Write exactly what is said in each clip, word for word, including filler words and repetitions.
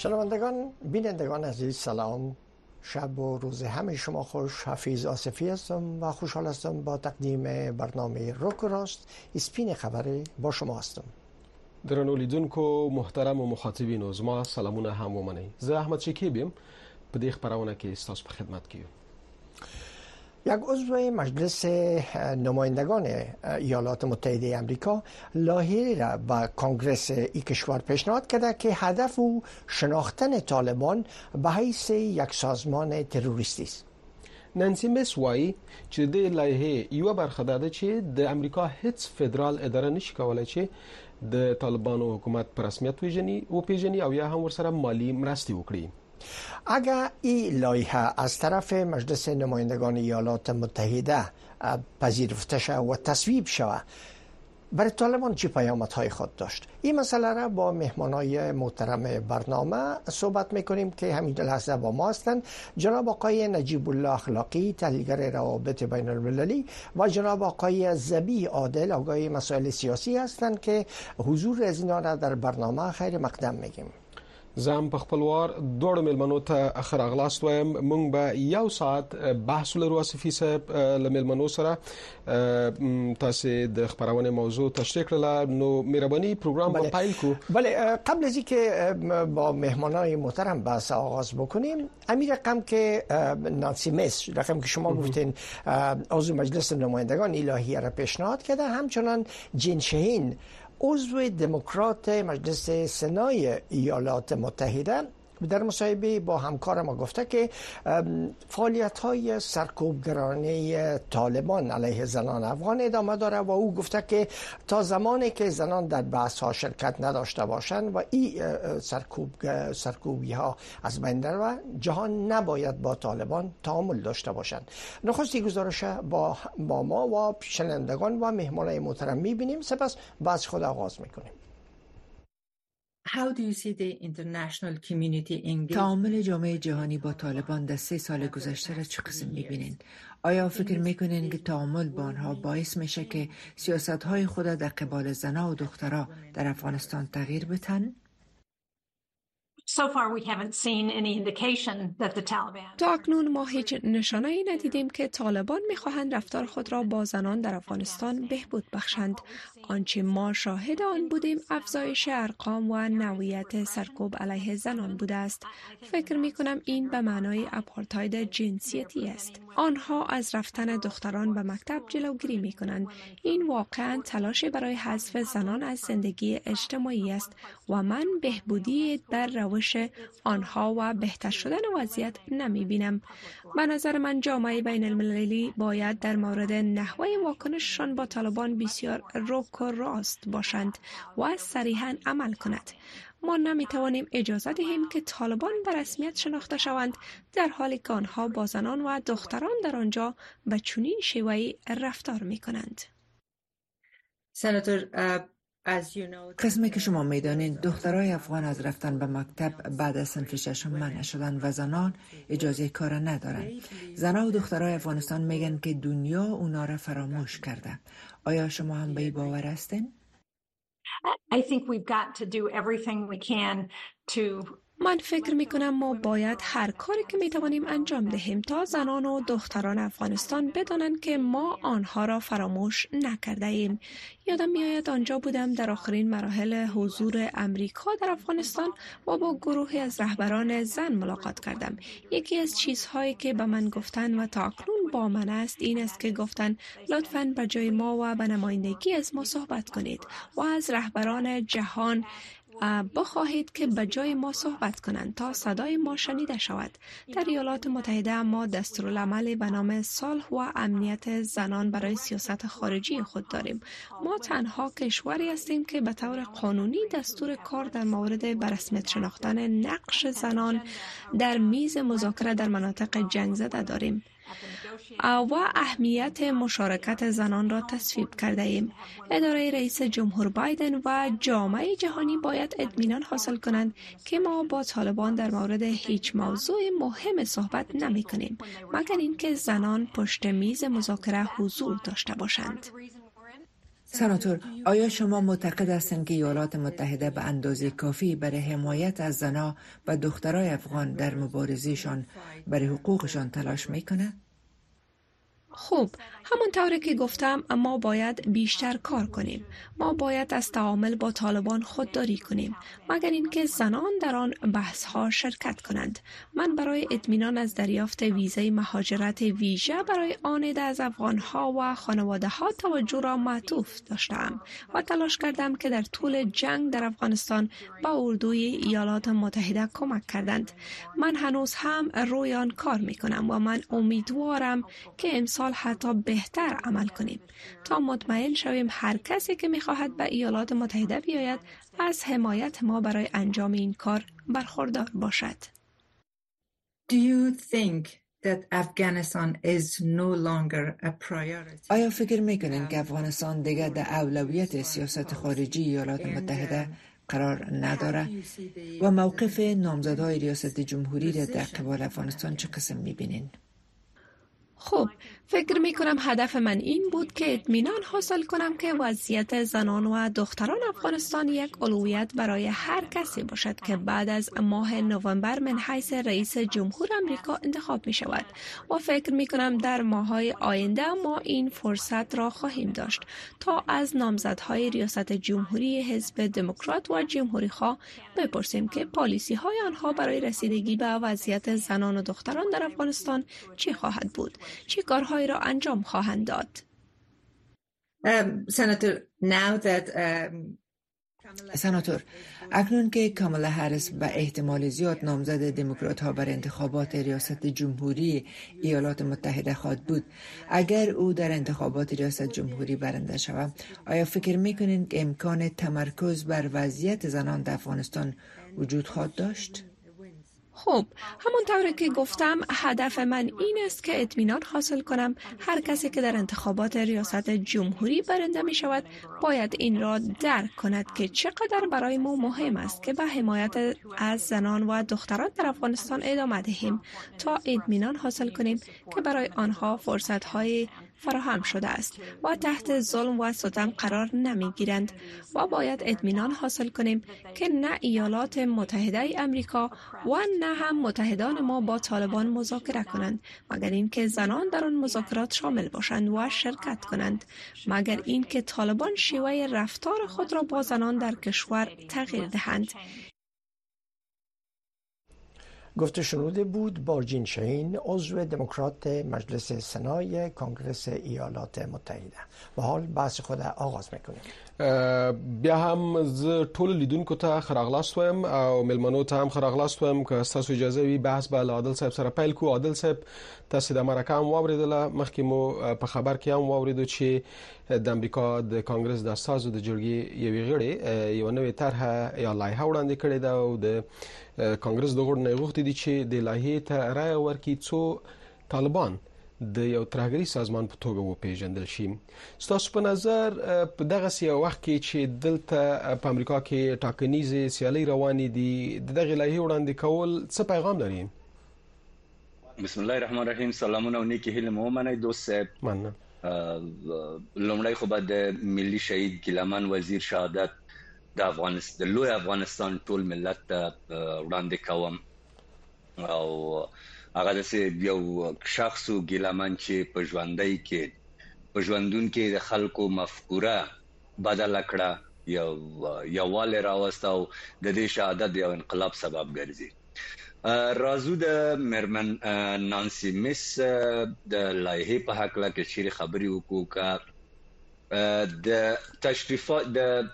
شنوندگان، بینندگان عزیز، سلام. شب و روز همه شما خوش. حفیظ آصفی هستم و خوشحال هستم با تقدیم برنامه روک و راست اسپین خبری با شما هستم. درنو لیدونکو محترم و مخاطبینو، زما سلامونه هم ومنئ. زه احمد شکیب یم. په دې خبرونه کې ستاسو په خدمت کې یم. یک عضو مجلس نمایندگان ایالات متحده آمریکا لایحه‌ای را به کنگره این کشور پیشنهاد کرده که هدف او شناختن طالبان به حیث یک سازمان تروریستی است. نانسی میس وایي چې د لایحې یو برخه ده چې د امریکا هیڅ فدرال اداره نشي کولای چې د طالبانو حکومت په رسمیت وپیژني او پیژني او یا هم ورسره مالی مرستې وکړي. اگر این لایحه از طرف مجلس نمایندگان ایالات متحده پذیرفته شود و تصویب شود، برای طالبان چه پیامدهای خود داشت؟ این مسئله را با مهمانای محترم برنامه صحبت میکنیم که همین لحظه با ما هستند. جناب آقای نجیب الله اخلاقی، تحلیلگر روابط بین المللی، و جناب آقای زبی عادل، آگاه مسائل سیاسی هستند که حضور از اینا را در برنامه خیر مقدم میگیم. زم په خپل وار دوړ ملمنو ته اخر اغلاست وایم. مونږ به یو ساعت بحث لرو اسفي صاحب له ملمنو سره تاسو د خبرونه موضوع تشریح کړل. نو مهرباني پروگرام با پایل کو. بله، قبل از اینکه با مهمانای محترم بحث آغاز بکنیم، امیر رقم که نانسی میس، رقم که شما گفتین عضو مجلس نمایندگان لایحه را پیشنهاد کرده، همچنان جین شاهین عضو دموکرات مجلس سنای ایالات متحده در مصاحبه با همکار ما گفته که فعالیت‌های سرکوبگرانه طالبان علیه زنان افغان ادامه داره و او گفته که تا زمانی که زنان در بحث‌ها شرکت نداشته باشند و این سرکوب سرکوبی‌ها از بین بره، جهان نباید با طالبان تعامل داشته باشند. نخستی گزارش با با ما و شنوندگان و مهمانان محترم می‌بینیم، سپس بحث خود آغاز می‌کنیم. تعامل جامعه جهانی با طالبان در سه سال گذشته را چه قسم می‌بینین؟ آیا فکر می‌کنین که تعامل با آنها باعث میشه که سیاست‌های خود در قبال زنان و دخترها در افغانستان تغییر بدن؟ تا اکنون ما هیچ نشانه‌ای ندیدیم که طالبان می‌خواهند رفتار خود را با زنان در افغانستان بهبود بخشند. آنچه ما شاهد آن بودیم افزایش ارقام و نوعیت سرکوب علیه زنان بوده است. فکر می‌کنم این به معنای آپارتاید جنسیتی است. آنها از رفتن دختران به مکتب جلوگیری می‌کنند. این واقعاً تلاش برای حذف زنان از زندگی اجتماعی است و من بهبودی در روش آنها و بهتر شدن وضعیت نمی‌بینم. به نظر من جامعه بین المللی باید در مورد نحوه واکنششان با طالبان بسیار روک و راست باشند و صریحاً عمل کند. ما نمی‌توانیم اجازه دهیم که طالبان به رسمیت شناخته شوند در حالی که آنها با زنان و دختران در آنجا به چنین شیوهی رفتار می‌کنند. سناتور، قسمی که شما میدانید دخترای افغان از رفتن به مکتب بعد از صنف ششم منع شدن و زنان اجازه کار ندارند. زنان و دخترای افغانستان میگن که دنیا اونا را فراموش کرده. آیا شما هم به این باور هستین؟ من فکر می کنم ما باید هر کاری که می توانیم انجام دهیم تا زنان و دختران افغانستان بدانند که ما آنها را فراموش نکرده ایم. یادم می آید آنجا بودم در آخرین مراحل حضور امریکا در افغانستان و با گروهی از رهبران زن ملاقات کردم. یکی از چیزهایی که به من گفتن و تا اکنون با من است این است که گفتن لطفاً به جای ما و به نمایندگی از ما صحبت کنید و از رهبران جهان بخواهید که به جای ما صحبت کنند تا صدای ما شنیده شود. در ایالات متحده ما دستورالعملی به نام صلح و امنیت زنان برای سیاست خارجی خود داریم. ما تنها کشوری هستیم که به طور قانونی دستور کار در مورد به رسمیت شناختن نقش زنان در میز مذاکره در مناطق جنگ زده داریم و اهمیت مشارکت زنان را تصویب کرده ایم. اداره رئیس جمهور بایدن و جامعه جهانی باید اطمینان حاصل کنند که ما با طالبان در مورد هیچ موضوع مهم صحبت نمی کنیم مگر اینکه زنان پشت میز مذاکره حضور داشته باشند. سناتور، آیا شما معتقد هستند که ایالات متحده به اندازه کافی برای حمایت از زنان و دخترای افغان در مبارزهشان برای حقوقشان تلاش میکنه؟ خوب، همونطوری که گفتم ما باید بیشتر کار کنیم. ما باید از تعامل با طالبان خودداری کنیم مگر اینکه زنان در آن بحث ها شرکت کنند. من برای اطمینان از دریافت ویزای مهاجرت ویژه برای آن عده از افغان ها و خانواده ها توجه را معطوف داشتم و تلاش کردم که در طول جنگ در افغانستان با اردوی ایالات متحده کمک کردند. من هنوز هم روی آن کار می کنم و من امیدوارم که امسال حتی بهتر عمل کنیم تا مطمئن شویم هر کسی که می‌خواهد به ایالات متحده بیاید از حمایت ما برای انجام این کار برخوردار باشد. Do you think that Afghanistan is no longer a priority? آیا فکر میکنین که افغانستان دیگر در اولویت سیاست خارجی ایالات متحده قرار نداره و موقف نامزدهای ریاست جمهوری را در قبال افغانستان چه قسم میبینین؟ خب، فکر می کنم هدف من این بود که اطمینان حاصل کنم که وضعیت زنان و دختران افغانستان یک اولویت برای هر کسی باشد که بعد از ماه نوامبر من حیث رئیس جمهور آمریکا انتخاب می شود و فکر می کنم در ماه‌های آینده ما این فرصت را خواهیم داشت تا از نامزدهای ریاست جمهوری حزب دموکرات و جمهوری خواه بپرسیم که پالیسی های آنها برای رسیدگی به وضعیت زنان و دختران در افغانستان چی خواهد بود؟ چه کارهایی را انجام خواهند داد؟ سناتور now that سناتور، اکنون که کامالا هریس به احتمال زیاد نامزد دموکرات ها بر انتخابات ریاست جمهوری ایالات متحده خواهد بود، اگر او در انتخابات ریاست جمهوری برنده شود، آیا فکر میکنین که امکان تمرکز بر وضعیت زنان در افغانستان وجود خواهد داشت؟ خب، همونطوری که گفتم هدف من این است که اطمینان حاصل کنم هر کسی که در انتخابات ریاست جمهوری برنده می شود باید این را درک کند که چقدر برای ما مهم است که به حمایت از زنان و دختران در افغانستان ادامه دهیم تا اطمینان حاصل کنیم که برای آنها فرصت‌های فراهم شده است و تحت ظلم و ستم قرار نمی گیرند و باید اطمینان حاصل کنیم که نه ایالات متحده آمریکا و نه هم متحدان ما با طالبان مذاکره کنند مگر اینکه زنان در آن مذاکرات شامل باشند و شرکت کنند، مگر اینکه طالبان شیوه رفتار خود را با زنان در کشور تغییر دهند. گفته شنوده بود بارجین شاهین، عضو دموکرات مجلس سنای کنگرس ایالات متحده. و حال بحث خود آغاز میکنیم. بیا هم ز ټول لیدونکو ته خراغلاست وایم او ملمنو ته هم خراغلاست وایم که تاسو اجازه وي بحث به عادل صاحب سره پیل کو. عادل صاحب، تاسو د مرکه هم واوریدله، مخکې مو په خبر کې هم واوریدو چې د امریکا د کانګرس د استازو د جرګې یوې غړي یو نوې طرحه یا لایحه وړاندې کړې ده او د کانګرس د غړو نه غوښتي دي چې د لایحې ته رایه ورکړي څو طالبان د یو ترهګري سازمان په توګه وپیژندل شي. ستاسو په نظر په دغه سیاسي وخت کې چې دلته په امریکا کې ټاکنیزې سیالۍ روانې دي، د دغه لایحې وړاندې کول څه پیغام لري؟ بسم الله الرحمن الرحیم. سلامونه او نیکی هیله مو منئ دوست صاحب. مننه. لومړی خو به د ملي شهید ګیلمان وزیر شهادت د افغانستان لوی افغانستان ټول ملت ته وړاندې کوم او هغه د یو شخص ګیلمان چې په ژوندۍ کې په ژوندون کې د خلکو مفکوره بدل کړه، یو یووالی راوست او د دې شهادت یو انقلاب سبب ګرځي. رازو د مرمن نانسی میس د لایحې په حق لا کې شری خبري وکړو کا د تشریفات د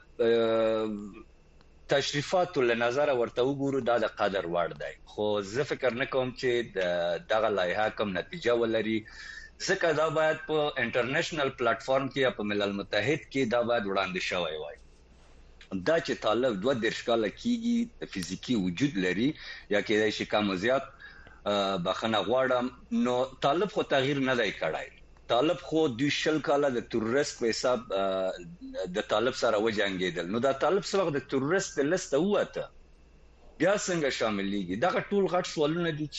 تشریفاتو له نظر ورته وګورو دا د قدر وړ دی، خو زه فکر نه کوم چې دغه لایحه کوم نتیجه ولري، ځکه دا باید په انټرنیشنل پلیټ فارم کې یا په ملل متحد کې دا باید وړاندې شوی وای. دا چې طالب دوه دیرش کاله کېږي فزیکی وجود لري یا کېدای شي کم زیات بخنه غواړم، نو طالب خو تغییر نه دی کړی. طالب خو د شل کاله د تروریست په حساب د طالب سره وجنګیدل، نو دا طالب سره د تروریست په لسته وته بیا څنګه شاملېږي؟ دا ټول غټ سوالونه دي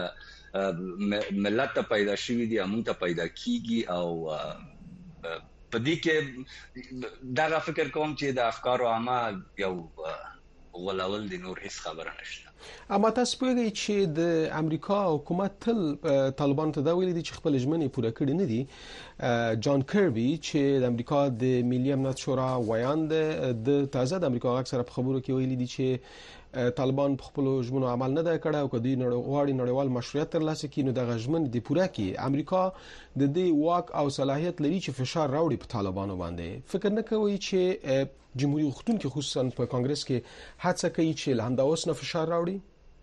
چې ملت ته پیدا شوي دي، موږ ته پیدا کیږي او په دې کې دا فکر کوم چې د افکارو عامه یو ولول د نور هیڅ خبره نشته. اما تاسو پوهیږئ چې د امریکا حکومت تل طالبان ته دا ویلي دي چې خپل ژمنې پوره کړې نه دي. جان کربي چې د امریکا د ملي امنیت شورا ویاند د تازه د امریکا غږ سره په خبرو کې ویلي دي چې طالبان په خپل ژمنو عمل نه دی کړی او که دوی غواړي نړیوال مشروعیت ترلاسه کړي نو دغه ژمنې دې پوره کړي. امریکا د دې واک او صلاحیت لري چې فشار راوړي په طالبانو باندې. فکر نه کوي چې جمهوریت غوښتونکي خصوصا په کانګرس کې هڅه کوي چې له همدا اوس نه فشار راوړي؟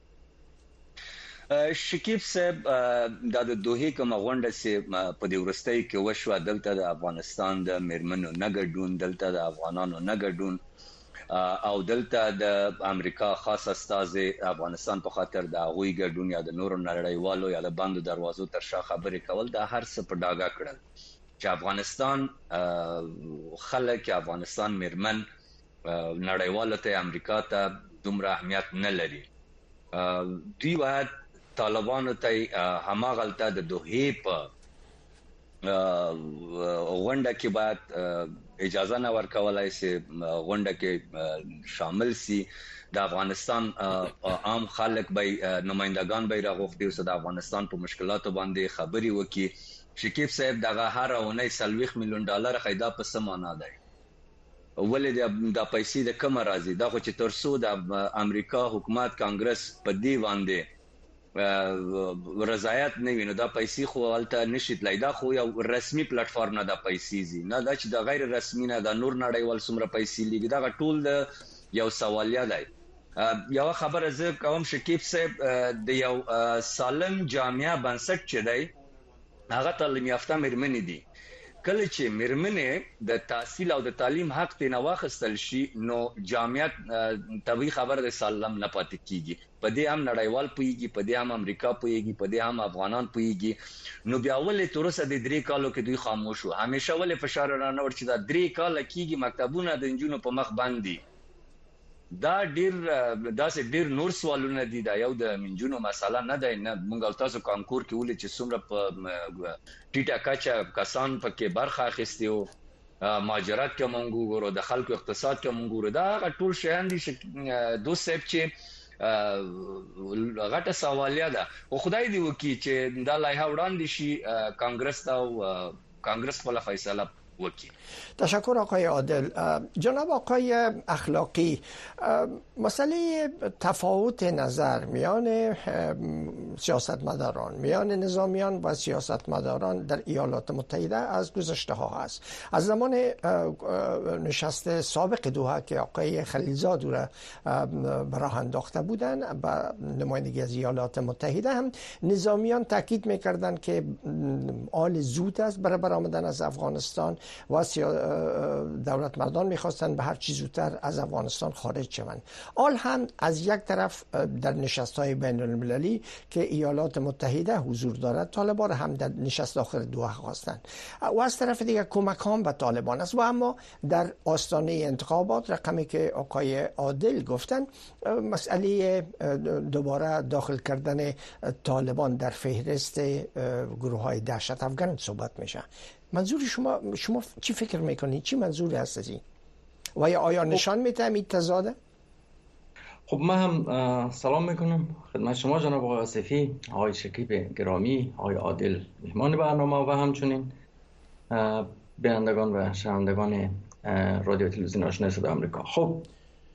شکیب صاحب د دوه کوم غونډه چې په دې ورستۍ کې وشو دلته د افغانستان د میرمنو نګډون، دلته د افغانانو نګډون او دلته د امریکا خاص استاذ افغانستان په خاطر د غوي ګډون یا د نورو نړیوالو یا د بندو دروازو تر شا خبرې کول د هر څه په ډاګه کړل چې افغانستان خلک افغانستان میرمن نړیوالو ته امریکا ته دومره اهمیت نه لري. دوی باید طالبانو ته هماغلته د دوه په غونډه کې باید اجازه نه ورکولای شي غونډه کې شامل سي. د افغانستان عام خلک به نمائندگان به راغوښتي او د افغانستان په مشکلاتو باندې خبري وکړي. شکیب صاحب دغه هر اونۍ سلويخ میلیون ډالر خیدا په سمانه دی. ولې د پیسې د کوم راځي؟ دا خو چې ترسو د امریکا حکومت کانګرس په دی باندې رضایت نه ویني دا پیسې خو ولته نشي تلای. دا خو یو رسمي پلیټ فارم نه دا پیسې زی نه دا چې د غیر رسمي نه د نور نړیوال څومره پیسې لګي دا ټول د یو سوالیه دی. یو خبره زه کوم شکیب صاحب د یو سالم جامعه بنسټ چې دی هغه تعلیم یافته میرمنې دي. کله چې میرمنې د تحصیل او د تعلیم حق ته نواخستل شي نو جامعیت طبي خبر د سالم نه پاتې کیږي. په دې هم نړیوال پويږي، په دې هم امریکا پويږي، په دې هم افغانان پويږي. نو بیا ولې تر اوسه د درې کالو کې دوی خاموش وو؟ همیشه ولې فشار را نه ور چې دا درې کال کېږي مکتبونه د انجونو په مخ باندې؟ دا ډیر داسې ډیر نور سوالونه دي. دا یو د منجونو مسله نه ده. نه مونږ تاسو کانکور کې ولې چې څومره په ټیټه کچه کسان پکې برخه اخیستي او مهاجرت کې مونږ ګورو، د خلکو اقتصاد کې مونږ ګورو. دا ټول شیان دي چې دوه سپ چې غټه سوالیه ده. او خدای دې وکړي چې دا لایحه وړاندې شي کانګرس ته او کانګرس په فیصله وکی. تشکر آقای عادل. جناب آقای اخلاقی، مسئله تفاوت نظر میان سیاستمداران، میان نظامیان و سیاستمداران در ایالات متحده از گذشته ها هست. از زمان نشست سابق دوحه که آقای خلیلزاد را راه انداخته بودن با نمایندگی از ایالات متحده هم نظامیان تاکید میکردند که آل زود است برای برآمدن از افغانستان و دولت مردان میخواستن به هر چی زودتر از افغانستان خارج شوند. آل هم از یک طرف در نشست‌های بین المللی که ایالات متحده حضور دارد طالبان هم در نشست آخر دوحه خواستند و از طرف دیگر کمک هم به طالبان است. و اما در آستانه انتخابات رقمی که آقای عادل گفتن مسئله دوباره داخل کردن طالبان در فهرست گروه‌های دهشت افغان صحبت میشه. منظور شما شما چی فکر میکنید؟ چی منظوری هست از این؟ و یا آیا نشان میده این تضاده؟ خب من هم سلام میکنم خدمت شما جناب آقای آصفی، آقای شکیب گرامی، آقای عادل مهمان برنامه و همچنین بینندگان و شنوندگان رادیو تلویزیون آشنای صدای آمریکا. خب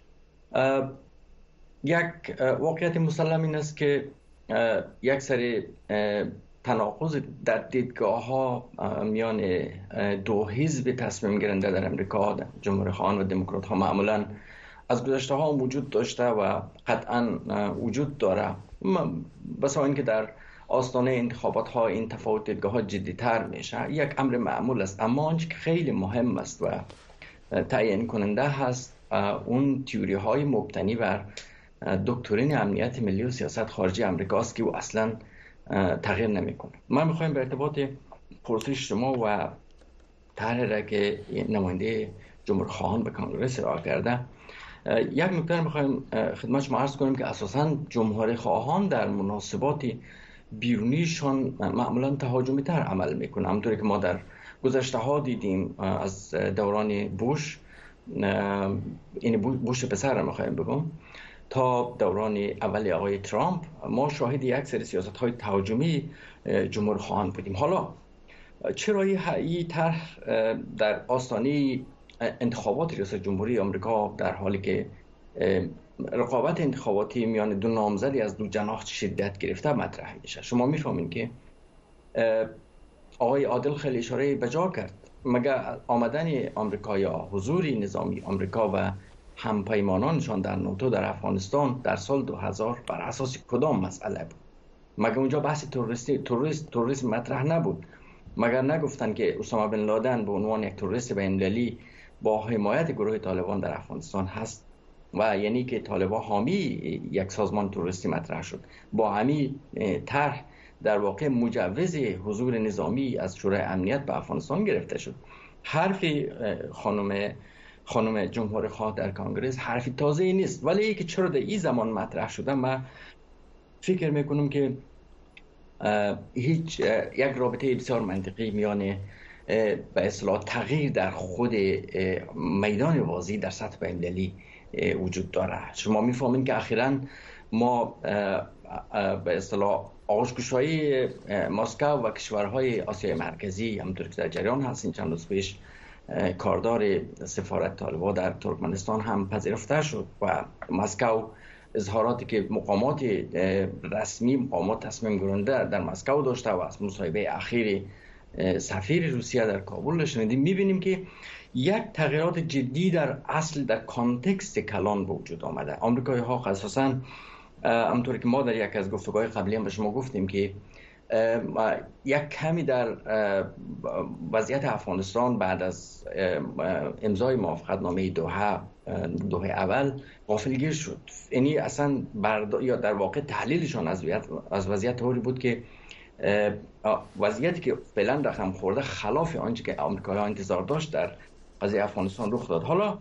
یک واقعیت مسلم این است که یک سری تناقض در دیدگاه ها میان دو حزب تصمیم گیرنده در امریکا، جمهوری خواهان و دموکرات ها، معمولا از گذشته ها وجود داشته و قطعا وجود داره. بس اینکه در آستانه انتخابات ها این تفاوت دیدگاه ها جدی تر میشه، یک امر معمول است. اما آنچه که خیلی مهم است و تعیین کننده هست اون تئوری های مبتنی بر دکترین امنیت ملی و سیاست خارجی امریکاست که او اصلا تغییر نمیکنه. من میخوایم به ارتباط پرسش شما و طرحی که نماینده جمهوری خواهان به کانگرس ارائه کرده یک نکته میخوایم خدمت شما عرض کنیم که اساساً جمهوری خواهان در مناسبات بیرونیشان معمولا تهاجمی تر عمل میکنه. همونطوری که ما در گذشته ها دیدیم از دوران بوش، این بوش پسر رو میخوایم بگم، تا دوران اول آقای ترامپ ما شاهد یک سری سیاست های تهاجمی جمهوری خواهان بودیم. حالا چرا این طرح در آستانه انتخابات ریاست جمهوری آمریکا در حالی که رقابت انتخاباتی میان دو نامزدی از دو جناح شدت گرفته مطرح میشه؟ شما میفهمین که آقای عادل خیلی اشاره به جا کرد، مگر آمدن آمریکا یا حضور نظامی آمریکا و همپیمانانشان در ناتو در افغانستان در سال دو هزار بر اساس کدام مسئله بود؟ مگر اونجا بحث تروریستی تروریست تروریسم مطرح نبود؟ مگر نگفتن که اسامه بن لادن به عنوان یک تروریست بین‌المللی با حمایت گروه طالبان در افغانستان هست و یعنی که طالبان حامی یک سازمان تروریستی مطرح شد؟ با همین طرح در واقع مجوز حضور نظامی از شورای امنیت به افغانستان گرفته شد. حرف خانم خانم جمهوری خواه در کنگره حرفی تازه نیست، ولی که چرا در این زمان مطرح شده من فکر میکنم که هیچ یک رابطه بسیار منطقی میان به اصطلاح تغییر در خود میدان بازی در سطح بین‌المللی وجود داره. شما میفهمین که اخیراً ما به اصطلاح آغوش‌گشایی مسکو و کشورهای آسیای مرکزی همونطور که در جریان هستین چند روز پیش کاردار سفارت طالبان در ترکمنستان هم پذیرفته شد و مسکو اظهاراتی که مقامات رسمی مقامات تصمیم گیرنده در مسکو داشته و از مصاحبه اخیر سفیر روسیه در کابل شنیدیم، میبینیم که یک تغییرات جدی در اصل در کانتکست کلان به وجود آمده. آمریکایی ها خصوصا همونطور که ما در یک از گفتگوهای قبلی هم به شما گفتیم که یک کمی در وضعیت افغانستان بعد از امضای موافقتنامه دوحه دوحه اول غافلگیر شد. یعنی اصلا برد... یا در واقع تحلیلشان از وضعیت از وضعیت طوری بود که وضعیتی که فعلا رقم خورده خلاف آنچه که آمریکایی‌ها انتظار داشت در قضیه افغانستان رخ داد. حالا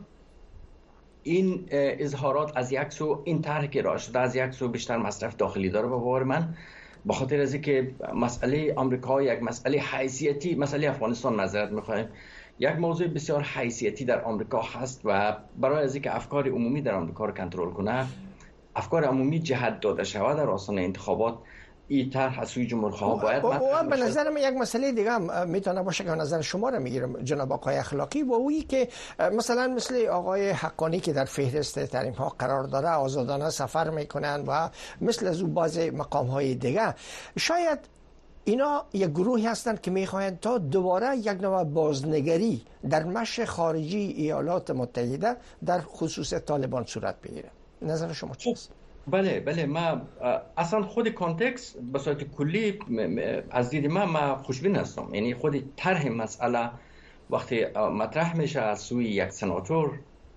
این اظهارات از یک سو، این طرحی که راه شده از یک سو بیشتر مصرف داخلی داره به باور من، به خاطر از اینکه مسئله آمریکا یک مسئله حیثیتی، مسئله افغانستان معذرت می‌خوایم، یک موضوع بسیار حیثیتی در آمریکا هست و برای از اینکه افکار عمومی در آمریکا رو کنترل کنه، افکار عمومی جهت داده شود در آستانه انتخابات، این طرح از سوی جمهورخواه باید مطرح بشه. به نظر من یک مسئله دیگه هم میتونه باشه که نظر شما رو میگیرم جناب آقای اخلاقی، و اویی که مثلا مثل آقای حقانی که در فهرست تحریم ها قرار داره آزادانه سفر میکنن و مثل از اون بعض مقام های دیگه، شاید اینا یک گروهی هستند که میخواهند تا دوباره یک نوع بازنگری در مش خارجی ایالات متحده در خصوص طالبان صورت بگیره. نظر شما چیست؟ بله بله ما اصلا خود کانتکست به صورت کلی از دید من ما خوشبین هستم. یعنی خود طرح مسئله وقتی مطرح میشه از سوی یک سناتور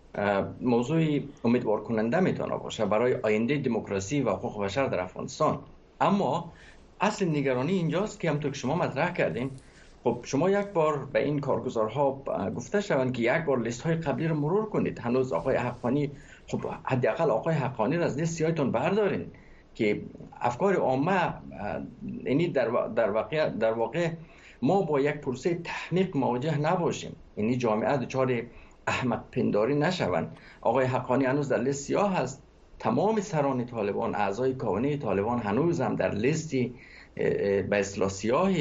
موضوع امیدوار کننده میتونه باشه برای آینده دموکراسی و حقوق بشر در افغانستان. اما اصل نگرانی اینجاست که همونطور که شما مطرح کردین، خب شما یک بار به این کارگزارها گفته شوند که یک بار لیست های قبلی رو مرور کنید. هنوز آقای حقانی، خب حداقل آقای حقانی را از لیست سیاهتون بردارین که افکار عامه، یعنی در در واقع در واقع ما با یک پروسه تحمیق مواجه نباشیم، یعنی جامعه دچار احمق پنداری نشوند. آقای حقانی هنوز در لیست سیاه هست. تمام سران طالبان، اعضای کابینه طالبان هنوز هم در لیستی به اصطلاح سیاه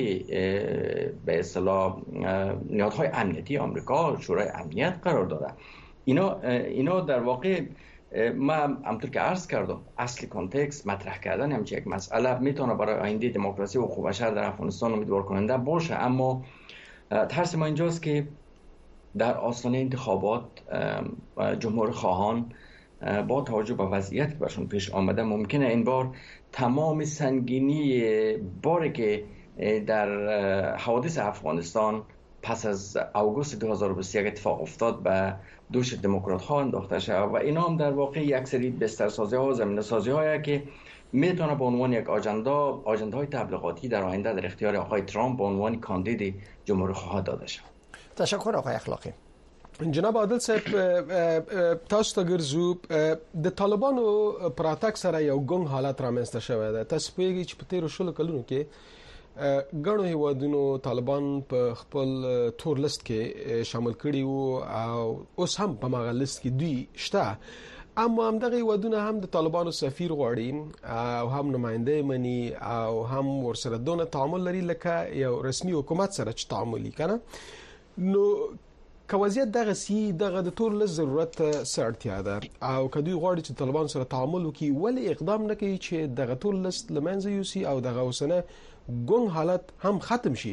به اصطلاح نهادهای امنیتی آمریکا، شورای امنیت قرار داره. اینا اینا در واقع ما همونطور که عرض کردم اصل کانتکست مطرح کردن همچین یک مسئله میتونه برای آینده دموکراسی و حقوق بشر در افغانستان امیدوار کننده باشه. اما ترس ما اینجاست که در آستانه انتخابات جمهور خواهان با توجه به وضعیت که برشون پیش آمده ممکنه این بار تمام سنگینی باری که در حوادث افغانستان پس از اوگوست دو هزار و بیست و یک اتفاق افتاد به دوش دموکرات ها انداخته شود و اینا هم در واقع یک سری بسترسازی ها و زمینه سازی هایی که میتونه به عنوان یک آجندا آجندهای تبلیغاتی در آینده در اختیار آقای ترامپ به عنوان کاندید جمهوری خواه داده شود. تشکر آقای اخلاقی. جناب عادل صاحب تاسو ته ګرځو د طالبانو پراتک سره یو ګنګ حالت رامنځته شوی دی. تاسو پیږئ چې په تیرو شلو کلونو کې ګڼو هیوادونو طالبان په خپل تور لیست کې شامل کړي وو او اوس هم په مغه لیست کې دوی شته، اما هم دغه هیوادونه هم د طالبانو سفیر غواړي او هم نماینده مني او هم ورسره دونه تعامل لري لکه یو رسمي حکومت سره چې تعامل کوي. نو کوازیت دغه سی دغه د تور لیست ضرورت سرتیا ده او کدی غواړي چې طالبان سره تعامل وکړي، ولی اقدام نه کوي چې دغه تور لیست لمنځه یوسي او دغه اوسنه ګونګ حالت هم ختم شي؟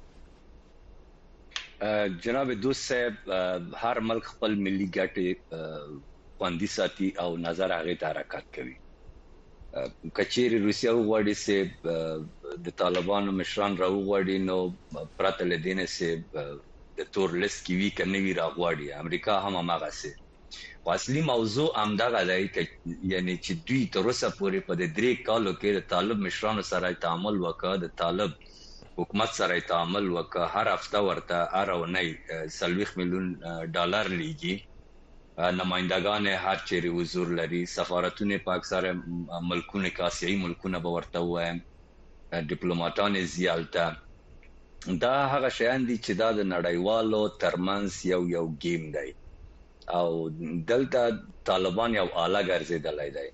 جناب دوست صاحب، هر ملک خپل ملي ګټې خوندي ساتي او نظر هغه ته حرکت کوي. کچېری روسیا وغواړي چې د طالبانو مشران راوغواړي نو پرته لدینه چې د تور لیست کې وی کنه وی راغواړي، امریکا هم هغه سي. اصلي موضوع همدغه دی یعنی چې دوی تر اوسه پورې په د درې کالو کې د طالب مشرانو سره تعامل وکړ، د طالب حکومت سره تعامل وکړ، هر هفته ورته اړونی سلويخ میلیون ډالر لیږي، نمائندگان هر چیرې حضور لري، سفارتونه په اکثره ملکونه کاسعي ملکونه به ورته وایم، ډیپلوماټان زیالته. دا هغه شیان دي چې دا د نړیوالو ترمنځ یو یو گیم دی او دلته طالبان یو اعلی ګرځیدلای دی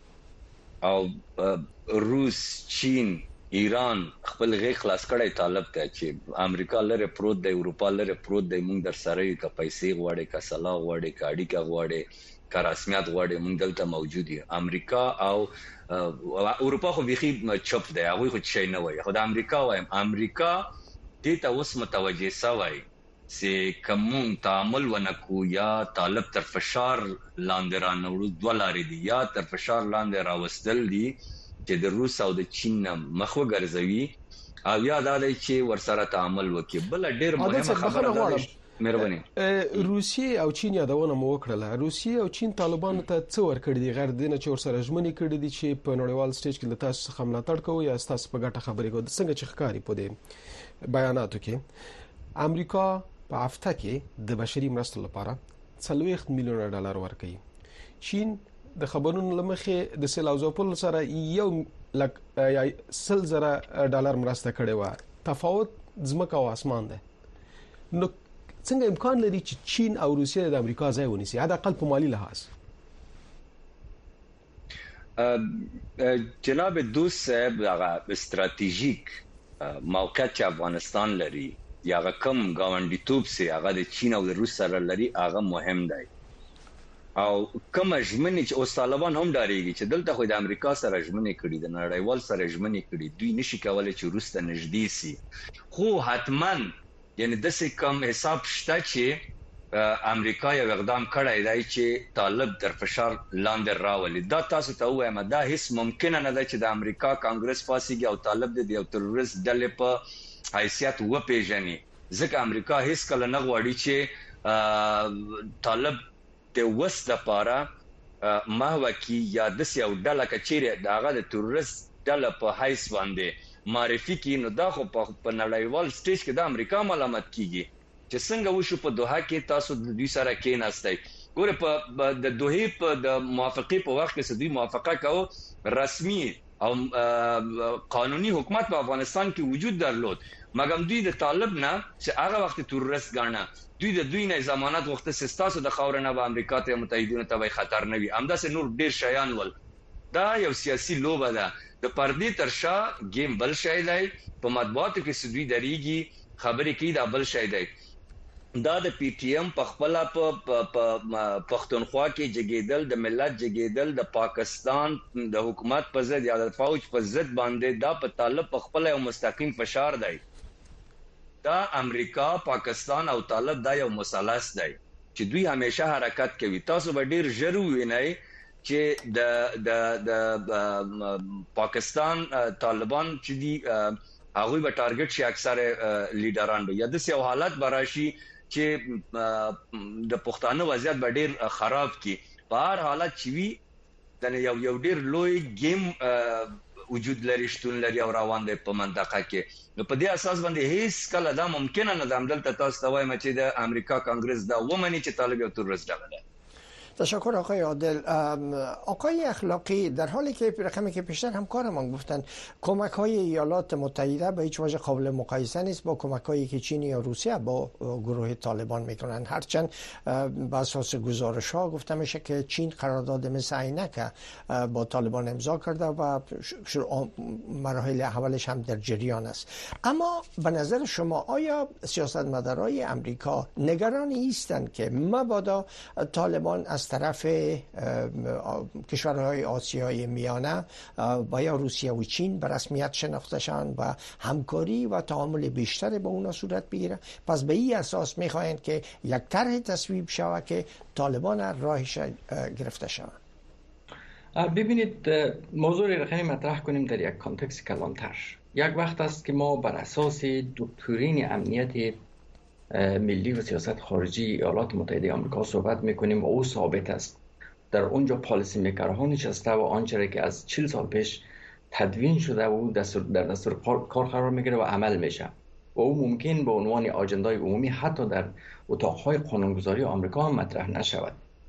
او روس، چین، ایران خپل غي خلاص کړي طالب ته چې امریکا لره پروت دی، اروپا لره پروت دی، موږ در سره یو کا پیسې غواړي، کا صلاح غواړي، کا اړیکه غواړي، کا رسمیت غواړي، موږ دلته موجود یو. امریکا او اروپا خو بيخي چپ دی، هغه خو شي نه وایي، خو د امریکا وایم امریکا دې ته اوس متوجه سوی چې کوم تعامل ونکو یا طالب تر فشار لاندې را نوړو دولاري دي یا تر فشار لاندې راوستل دي چې د روس او د چین مخ وګرځوي او یا دا چې ورسره تعامل وکړي. بل ډیر مهمه خبره ده مهرباني، روسیه او چین یادونه مو وکړه. روسیه او چین طالبانو ته څه ورکړي دي غیر دینه چې ورسره ژمنې کړې دي چې په نړیوال سټیج کې له تاسو څخه ملاتړ کوي یا تاسو په ګټه خبرې کوي؟ څنګه چې ښکاری پدې بیاناتو کې امریکا په هفته کې د بشري مرستو لپاره څلوېښت میلیون ډالر ورکوي، چین د خبرونو لمخې د سیل او زوپل سره یو لک یا سل زره ډالر مرسته کړې و، تفاوت ځمکه او اسمان ده. نو څنګه امکان لري چې چین او روسیه د امریکا ځای ونیسي حتی اقل په مالی لحاظ؟ جناب دوست صاحب، هغه استراتیژیک موقعیت چې افغانستان لري یا هغه کم گاونډیتوب سي هغه د چین او د روس سره لري هغه مهم دی او کوم ژمنې چې اوس طالبان هم ډاریږي چې دلته خو د امریکا سره ژمنې کړي، د نړیوال سره ژمنې کړي، دوی نشي کولای چې روس ته نږدې سي، خو حتماً یعنی د څه کم حساب شته چې امریکا یو اقدام کړی دی چې طالب در فشار لاندې راولي. دا تاسو ته وایم دا هیڅ ممکن نه ده چې د امریکا کانګرس پاسيږي او طالب د یو تروریست ډلې په حیثیت و پیژني، ځکه امریکا هیڅ کله نه غواړي چې طالب د وست لپاره محو کی یا د یو ډله کچېره داغه د تروریست ډله په حیث باندې معرفي کی. نو دا خو په نړیوال سټیج کې د امریکا ملامت کیږي چې څنګه وشو په دوحه کې تاسو د دوی سره کې ناستئ. ګوره په د دوحه په د موافقه په وخت کې دوی موافقه کوي رسمي او قانوني حکومت په افغانستان کې وجود درلود، مګر دوی د طالب نه چې هغه وخت تروریست ګاڼه، دوی د دوی نه ضمانت وخت سستاسو د خاورنه به امریکا ته متحدینو ته خطر نه وي، همداسې نور ډیر شیان ول. دا یو سیاسي لوبه ده، د پردې تر شا گیم بل شي دی، په مطبوعاتو کې سدوی دریږي خبرې کوي دا بل شي دی. دا د پی ټی ایم په خپل په پښتونخوا کې جګیدل، د ملت جګیدل، د پاکستان د حکومت په ضد یا د فوج په ضد باندې دا په طالب په خپل یو مستقیم فشار دی. دا امریکا، پاکستان او طالب دا یو مثلث دی چې دوی همیشه حرکت کوي. تاسو به ډیر ژر وینئ چې د د د پاکستان طالبان چې دی هغه به ټارګټ شي اکثره لیډران به یا د یو حالت براشي چې د پښتانه وضعیت به ډیر خراب کی. په هر حالت چې وی د یو یو ډیر لوی گیم وجود لري، شتون لري او روان دی په منطقه کې. نو په دې اساس باندې هیڅ کله دا ممکن نه ده عمدل تاسو ته وایم چې د امریکا کانګرس دا ومني چې طالب یو تروریست ډله ده. تشکر آقای عادل. آقای اخلاقی، در حالی که رقمی که پیشتر همکارمان گفتن کمک های ایالات متحده به هیچ وجه قابل مقایسه نیست با کمک هایی که چین یا روسیه با گروه طالبان میکنن، هرچند بر اساس گزارش ها گفته میشه که چین قرارداد مثل عینک با طالبان امضا کرده و مراحل اولش هم در جریان است. اما به نظر شما آیا سیاستمدارای امریکا نگران ایستند که مبادا طالبان از طرف کشورهای آسیای میانه و یا روسیه و چین به رسمیت شناخته شوند و همکاری و تعامل بیشتر با اونا صورت بگیره؟ پس به این اساس میخواهند که یک طرح تصویب شود که طالبان راهش گرفته شوند. ببینید، موضوع رقمی مطرح کنیم در یک کانتکست کلانتر. یک وقت است که ما بر اساس دکترین امنیت ملی و سیاست خارجی ایالات متحده آمریکا صحبت میکنیم و او ثابت است. در اونجا پالیسی میکرها نشسته و آنچه که از چهل سال پیش تدوین شده و دستور در دستور کار قرار میگیره و عمل میشه و او ممکن به عنوان آجندای عمومی حتی در اتاقهای قانونگذاری آمریکا هم مطرح نشود.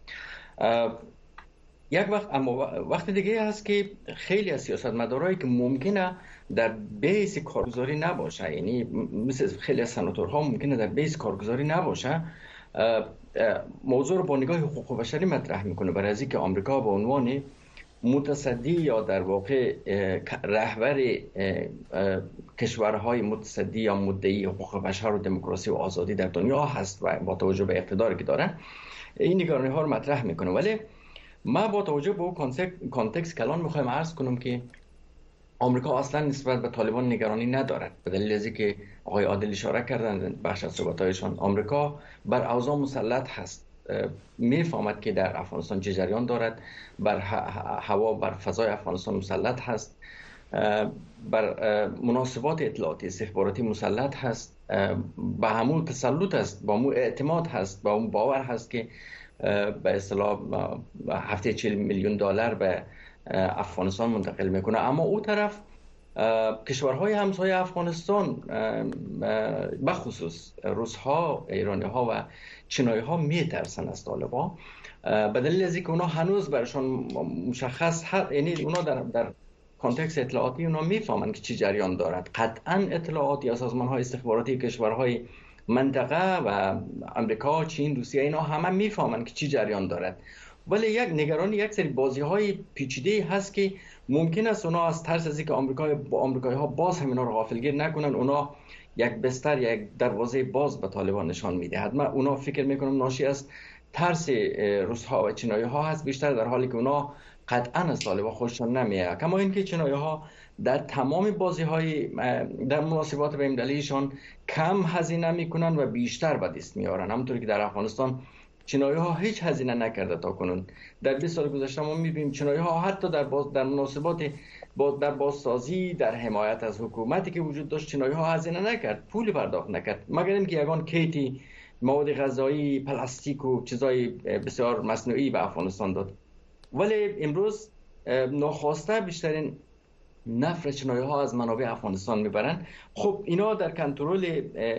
یک وقت اما وقت دیگه هست که خیلی از سیاستمدارایی که ممکنه در بیس کارگزاری نباشه، یعنی مثل خیلی از سناتورها ممکنه در بیس کارگزاری نباشه، موضوع رو با نگاه حقوق بشری مطرح میکنه، برای از اینکه آمریکا به عنوان متصدی یا در واقع رهبر کشورهای متصدی یا مدعی حقوق بشر و دموکراسی و آزادی در دنیا هست و با توجه به اقتداری که دارن این نگرانی ها رو مطرح میکنه. ولی ما با توجه به اون کانتکست کلان میخوایم عرض کنم که آمریکا اصلا نسبت به طالبان نگرانی ندارد، به دلیل از اینکه آقای عادل اشاره کردن بخش از صحبت‌هایشان. آمریکا بر اوضاع مسلط هست، میفهمد که در افغانستان چه جریان دارد، بر هوا بر فضای افغانستان مسلط هست، بر مناسبات اطلاعاتی استخباراتی مسلط هست، به همون تسلط هست، با همون اعتماد هست، با اون باور هست که به اصطلاح هفته چهل میلیون دلار به افغانستان منتقل میکنه. اما او طرف کشورهای همسایه افغانستان بخصوص روس‌ها، ایرانی‌ها و چینایی‌ها میترسن از طالبان، به دلیل از اینکه اونا هنوز برشان مشخص هست، یعنی اونا در در کانتکست اطلاعاتی اونا میفهمن که چی جریان دارد. قطعاً اطلاعاتی یا سازمان‌های استخباراتی کشورهای منطقه و امریکا، چین، روسیه اینا همه میفهمن که چی جریان دارد. ولی یک نگرانی یک سری بازی‌های پیچیده هست که ممکن است اونا از ترس از اینکه آمریکا با آمریکایی‌ها باز هم اینا رو غافلگیر نکنن، اونا یک بستر، یک دروازه باز به طالبان نشان میدهد. من اونا فکر میکنم ناشی از ترس روس‌ها و چینایی‌ها هست بیشتر، در حالی که اونا قطعاً از طالبان خوششون نمیاد. کما اینکه چینایی‌ها در تمام بازی‌های در مناسبات بین‌المللیشان کم هزینه میکنن و بیشتر به دست میارن، همونطوری که در افغانستان چینایی‌ها هیچ هزینه نکرده تا کنون. در بیست سال گذشته ما می‌بینیم چینایی‌ها حتی در باز در مناسبات با در بازسازی، در حمایت از حکومتی که وجود داشت، چینایی‌ها هزینه نکرد، پولی پرداخت نکرد، مگر اینکه یگان کیتی مواد غذایی، پلاستیک و چیزای بسیار مصنوعی به افغانستان داد. ولی امروز ناخواسته بیشترین نفر چینایی‌ها از منابع افغانستان میبرن. خب اینا در کنترل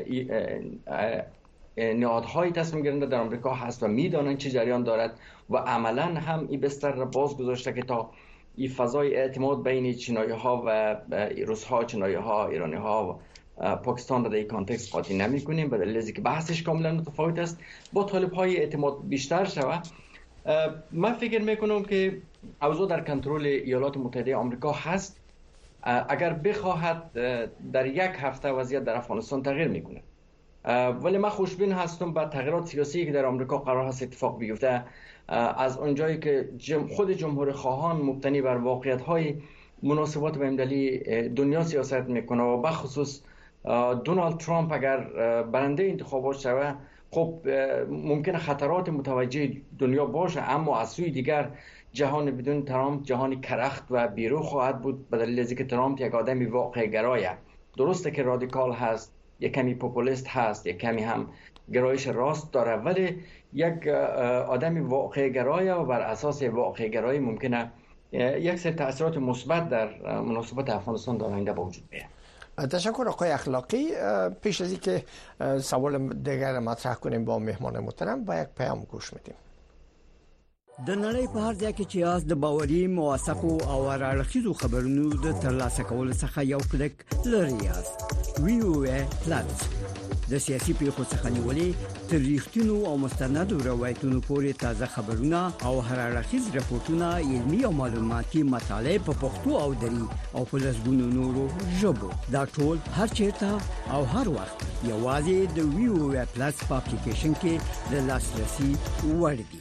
نهادهای تصمیم گیرنده در آمریکا هست و میدانن چه جریان دارد و عملا هم این بستر را باز گذاشته که تا این فضای اعتماد بین چینایی‌ها و روس‌ها، چینایی‌ها، ایرانی‌ها و پاکستان را در این کانتکست قاطی نمی‌کنیم، به دلیل اینکه بحثش کاملا متفاوت است. با طالب‌های اعتماد بیشتر شود. من فکر میکنم که اوضاع در کنترل ایالات متحده آمریکا هست. اگر بخواهد در یک هفته وضعیت در افغانستان تغییر میکنه، ولی من خوشبین هستم با تغییرات سیاسی که در آمریکا قرار هست اتفاق بیفته. از اونجایی که خود جمهور خواهان مبتنی بر واقعیت‌های مناسبات بین‌المللی دنیا سیاست میکنه و بخصوص دونالد ترامپ اگر برنده انتخابات شود، خب ممکنه خطرات متوجه دنیا باشه، اما از سوی دیگر جهان بدون ترامپ جهانی کرخت و بیرو خواهد بود، به دلیل اینکه ترامپ یک آدمی واقع گرایه. درسته که رادیکال هست، یک کمی پوپولیست هست، یک کمی هم گرایش راست داره، ولی یک آدمی واقع گرایه و بر اساس واقع گرایی ممکنه یک سری تأثیرات مثبت در مناسبات افغانستان در آینده با وجود بیاد. تشکر آقای اخلاقی. پیش از اینکه سوال دیگر مطرح کنیم با مهمان محترم با یک پیام گوش میدیم. د نړۍ په هر ځای کې چې یاست د باوري موثقو او راړخیزو خبرونو د ترلاسه کولو څخه یو کلیک لري یاست. وی او ای پلس د سیاسي پیښو څخه نیولې تر ریښتینو او مستندو روایتونو پورې تازه خبرونه او راړخیز راپورټونه، علمي او معلوماتي مطالب په پښتو او دری او په لسګونو نورو ژبو. دا ټول هر چیرته او هر وخت یوازې د وی او ای پلس په اپلیکیشن کې د لاسرسي وړ دي.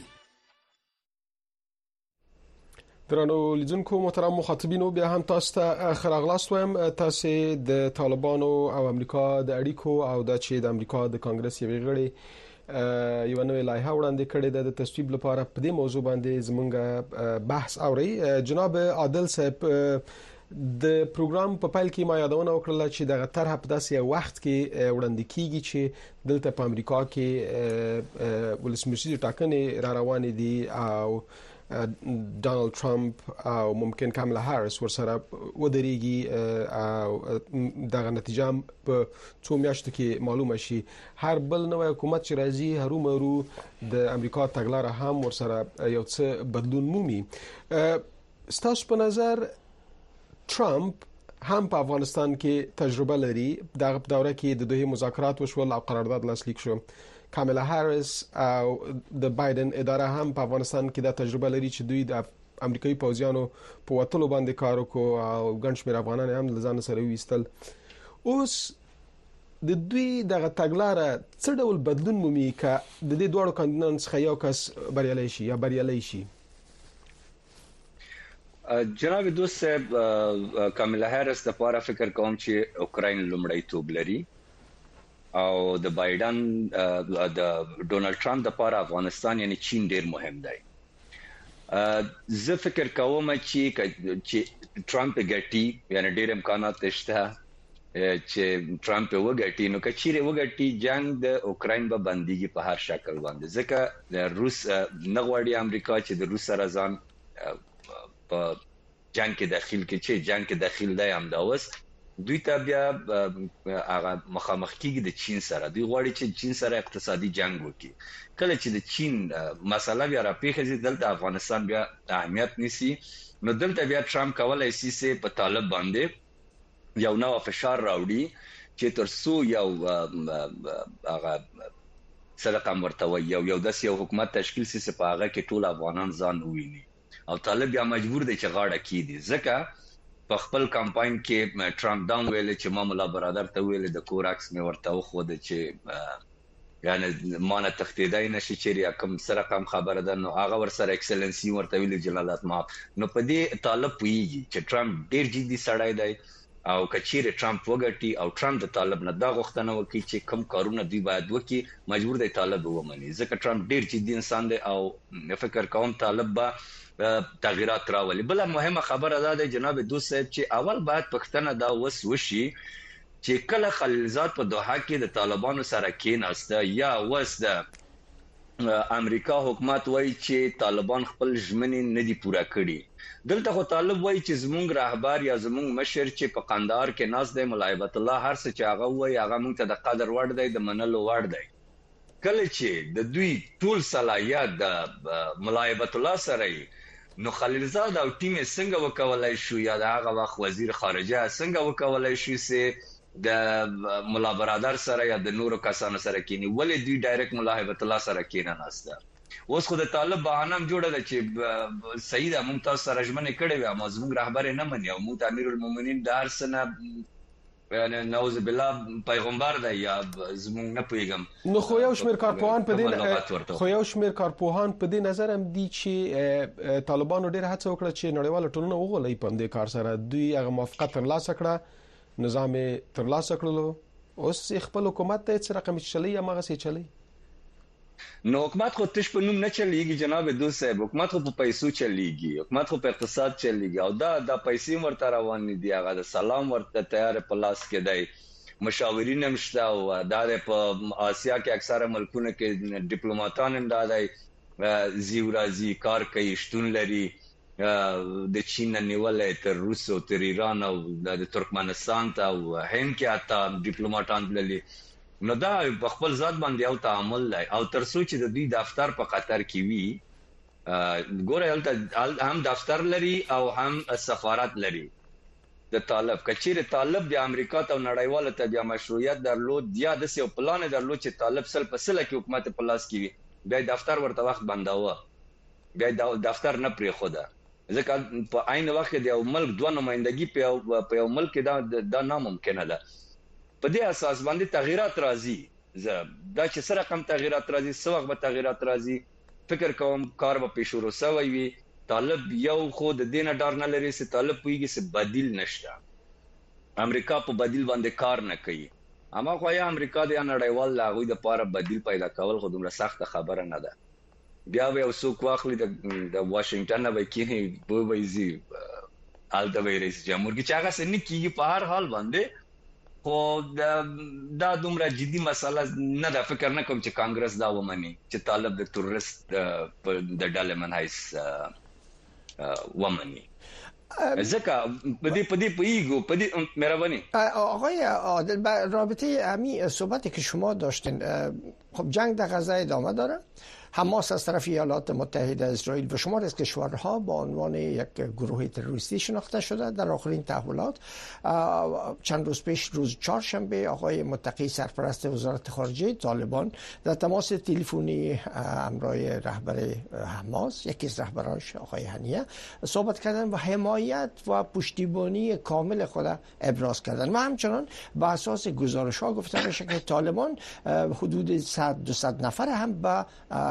درنو لیدونکو محترم مخاطبینو، بیا هم تاسو ته ښه راغلاست وایم. تاسو د طالبانو او امریکا د اړیکو او د چې د امریکا د کانګرس یوې غړي یو نوې لایحه وړاندې کړې ده د تصویب لپاره. په دې موضوع باندې زموږ بحث اوري. جناب عادل صاحب، د پروګرام په پیل کې ما یادونه وکړه چې دغه طرح په داسې وخت کې وړاندې کیږي چې دلته په امریکا کې ولسمشر ټاکنې را روانې دي او ډانلډ ټرمپ او ممکن کاملا هاریس ورسره ودرېږي او دغه نتیجه په څو میاشتو کې معلومه شي. هر بل نوې حکومت چې راځي هرومرو د امریکا تګلاره هم ورسره یو څه بدلون مومي. ستاسو په نظر ټرمپ هم په افغانستان کې تجربه لري. دغه په دوره کې د دوه مذاکرات وشول او قرارداد لاسلیک شو. کاملا هاریس او د بایدن اداره هم په افغانستان کې دا تجربه لري چې دوی د امریکایي پوځیانو په وټلو باندې کار وکړو او ګڼ شمېر افغانان هم له ځان سره ویستل. اوس د دوی دغه تګلاره څه ډول بدلون مومي که د دې دوه کاندیدانو څخه یو کس بریالی شي یا بریالی شي؟ جناب دوست صاحب، کاملا هاریس د لپاره فکر کوم چې اوکراین لومړیتوب لري او د بایدن د ډونالد ټرمپ د لپاره افغانستان یعنی چین ډیر مهم دی. زه فکر کوم چې چې ټرمپ ګټي یعنی ډیر امکانات شته چې ټرمپ وګټي، نو کچېره وګټي جنگ د اوکراین به بنديږي په هر شکل باندې، ځکه د روس نه غواړي امریکا چې د روس سره ځان په جنگ کې داخل کې چې جنگ کې داخل دی هم دا وس دوی ته بیا هغه مخامخ کېږي د چین سره. دوی غواړي چې چین سره اقتصادي جنگ وکړي. کله چې د چین مسله بیا راپېښه دلته افغانستان بیا اهمیت نيسي، نو دلته بیا ټرمپ کولای شي چې په طالب باندې یو نو فشار راوړي چې ترڅو یو هغه صدقه مرتوی یو یو داس یو حکومت تشکیل شي چې په هغه کې ټول افغانان ځان وویني او طالب بیا مجبور دی چې غاړه کیدي. ځکه په خپل کمپاین کې ټرمپ داون ویل چې ما مولا برادر ته ویل د کورکس مې ورته خو د چې یعنی مانه تختیدای نشي چې کوم سره کم خبره ده، نو هغه ورسره ایکسلنسي ورته ویل جلالت ما. نو په دې طالب پویږي چې ټرمپ ډیر جدي سړی دی او کچېره ټرمپ وګټي او ټرمپ د طالب نه دا غوښتنه وکړي چې کم کارونه دی باید وکړي، مجبور دی طالب ومني. ځکه ټرمپ ډیر جدي انسان دی او فکر کوم طالب با تغیرات راولي. بل مهمه خبره ده جناب دوست صاحب چې اول باید پښتنه دا وس وشي چې کله خلیلزاد په دوحه کې د طالبانو سره کېناسته یا وس د امریکا حکومت وایي چې طالبان خپل ژمنې نه دي پوره کړي. دلته خو طالب وایي چې زمونږ رهبر یا زمونږ مشر چې په قندهار کې ناس دی ملایبت الله هر څه چې هغه وایي هغه موږ ته د قدر وړ دی، د منلو وړ دی. کله چې د دوی ټول صلاحیت د ملایبت الله سره نو خلیلزاد او ټیم څنګه وکولای شو یا دغه وخت وزیر خارجه څنګه وکولای شو چې د مولا برادر سره یا د نورو کسانو سره کینی، ولې دوی ډایرکټ ملاحبت الله سره کینه ناسته. اوس خو د طالب بهانه جوړه ده چې سیده ممتاز سره ژمنه کړې و اما زموږ رهبر نه مني او مو امیر المؤمنین دار سنه یعنی نعوذ بالله پیغمبر دی یا زموږ نه پیغام. نو خو یو شمیر کارپوهان په دې خو یو شمیر کارپوهان په دې نظر هم دي چې طالبانو ډېر هڅه وکړه چې نړیواله ټولنه وغولي په دې کار سره. دوی هغه موافقت ترلاسه کړه، نظام ترلاسه کړلو، اوس خپل حکومت ته څه رقم چلی یا مغه سي چلی. نو حکومت خو تش په نوم نه چلیږي جناب دوست صاحب، حکومت خو په پیسو چلیږي، حکومت خو په اقتصاد چلیږي او دا د پیسې ورته روان دي. هغه د سلام ورته تیار پلاس کې دی، مشاورین هم شته او دا په آسیا کې اکثره ملکونو کې ډیپلوماټان هم دادای زیورازي کار کوي، شتون لري. د چین نیولې تر روس او تر ایران او د ترکمنستان ته او هند کې اته ډیپلوماټان لري. نو دا په خپل ذات باندې او تعامل لای او تر څو چې د دوی دفتر په قطر کې وي ګوره هلته هم دفتر لري او هم سفارت لري د طالب. کچیر طالب د امریکا ته نړیواله ته د مشروعیت درلود یا د سیو پلان درلود چې طالب سل په سل کې حکومت په لاس کې وي بیا دفتر ورته وخت بنداوه بیا دفتر نه پرې خوده ځکه په عین وخت کې د یو ملک دوه نمائندګي په په یو ملک دا دا ناممکنه ده. په دې اساس باندې تغیرات راځي زه دا چې سره کم تغیرات راځي څو وخت به تغیرات راځي فکر کوم کار به پیش ورو سوی وي. طالب یو خو د دینه ډار نه لري چې طالب پویږي چې بدیل نشته امریکا په بدیل باندې کار نه کوي اما خو یا امریکا د نړیوال لاغوي د پاره بدیل پیدا کول خو دومره سخت خبره نه ده. بیا به اوسو واخلي د واشنگټن نه وکینی په وایي آل د رئیس جمهور کی چاغه سن کیږي په هر حال باندې خو دا دومره جدي مسله نه ده. فکر نه کوم چې کانګرس دا ومني چې طالب د تورست د ډاله منحیس ومني ځکه په دې په دې پیګو په دې مهرباني آقای عادل رابطه همین صحبتی که شما داشتین خب جنگ در غزه ادامه داره. حماس از طرف ایالات متحده اسرائیل و شمار از کشورها با عنوان یک گروه تروریستی شناخته شده. در آخرین تحولات چند روز پیش روز چهارشنبه آقای متقی سرپرست وزارت خارجه طالبان در تماس تلفنی همراه رهبر حماس یکی از رهبرانش آقای هنیه صحبت کردن و حمایت و پشتیبانی کامل خود ابراز کردن و همچنان به اساس گزارش ها گفته میشه که طالبان حدود صد دویست نفر هم به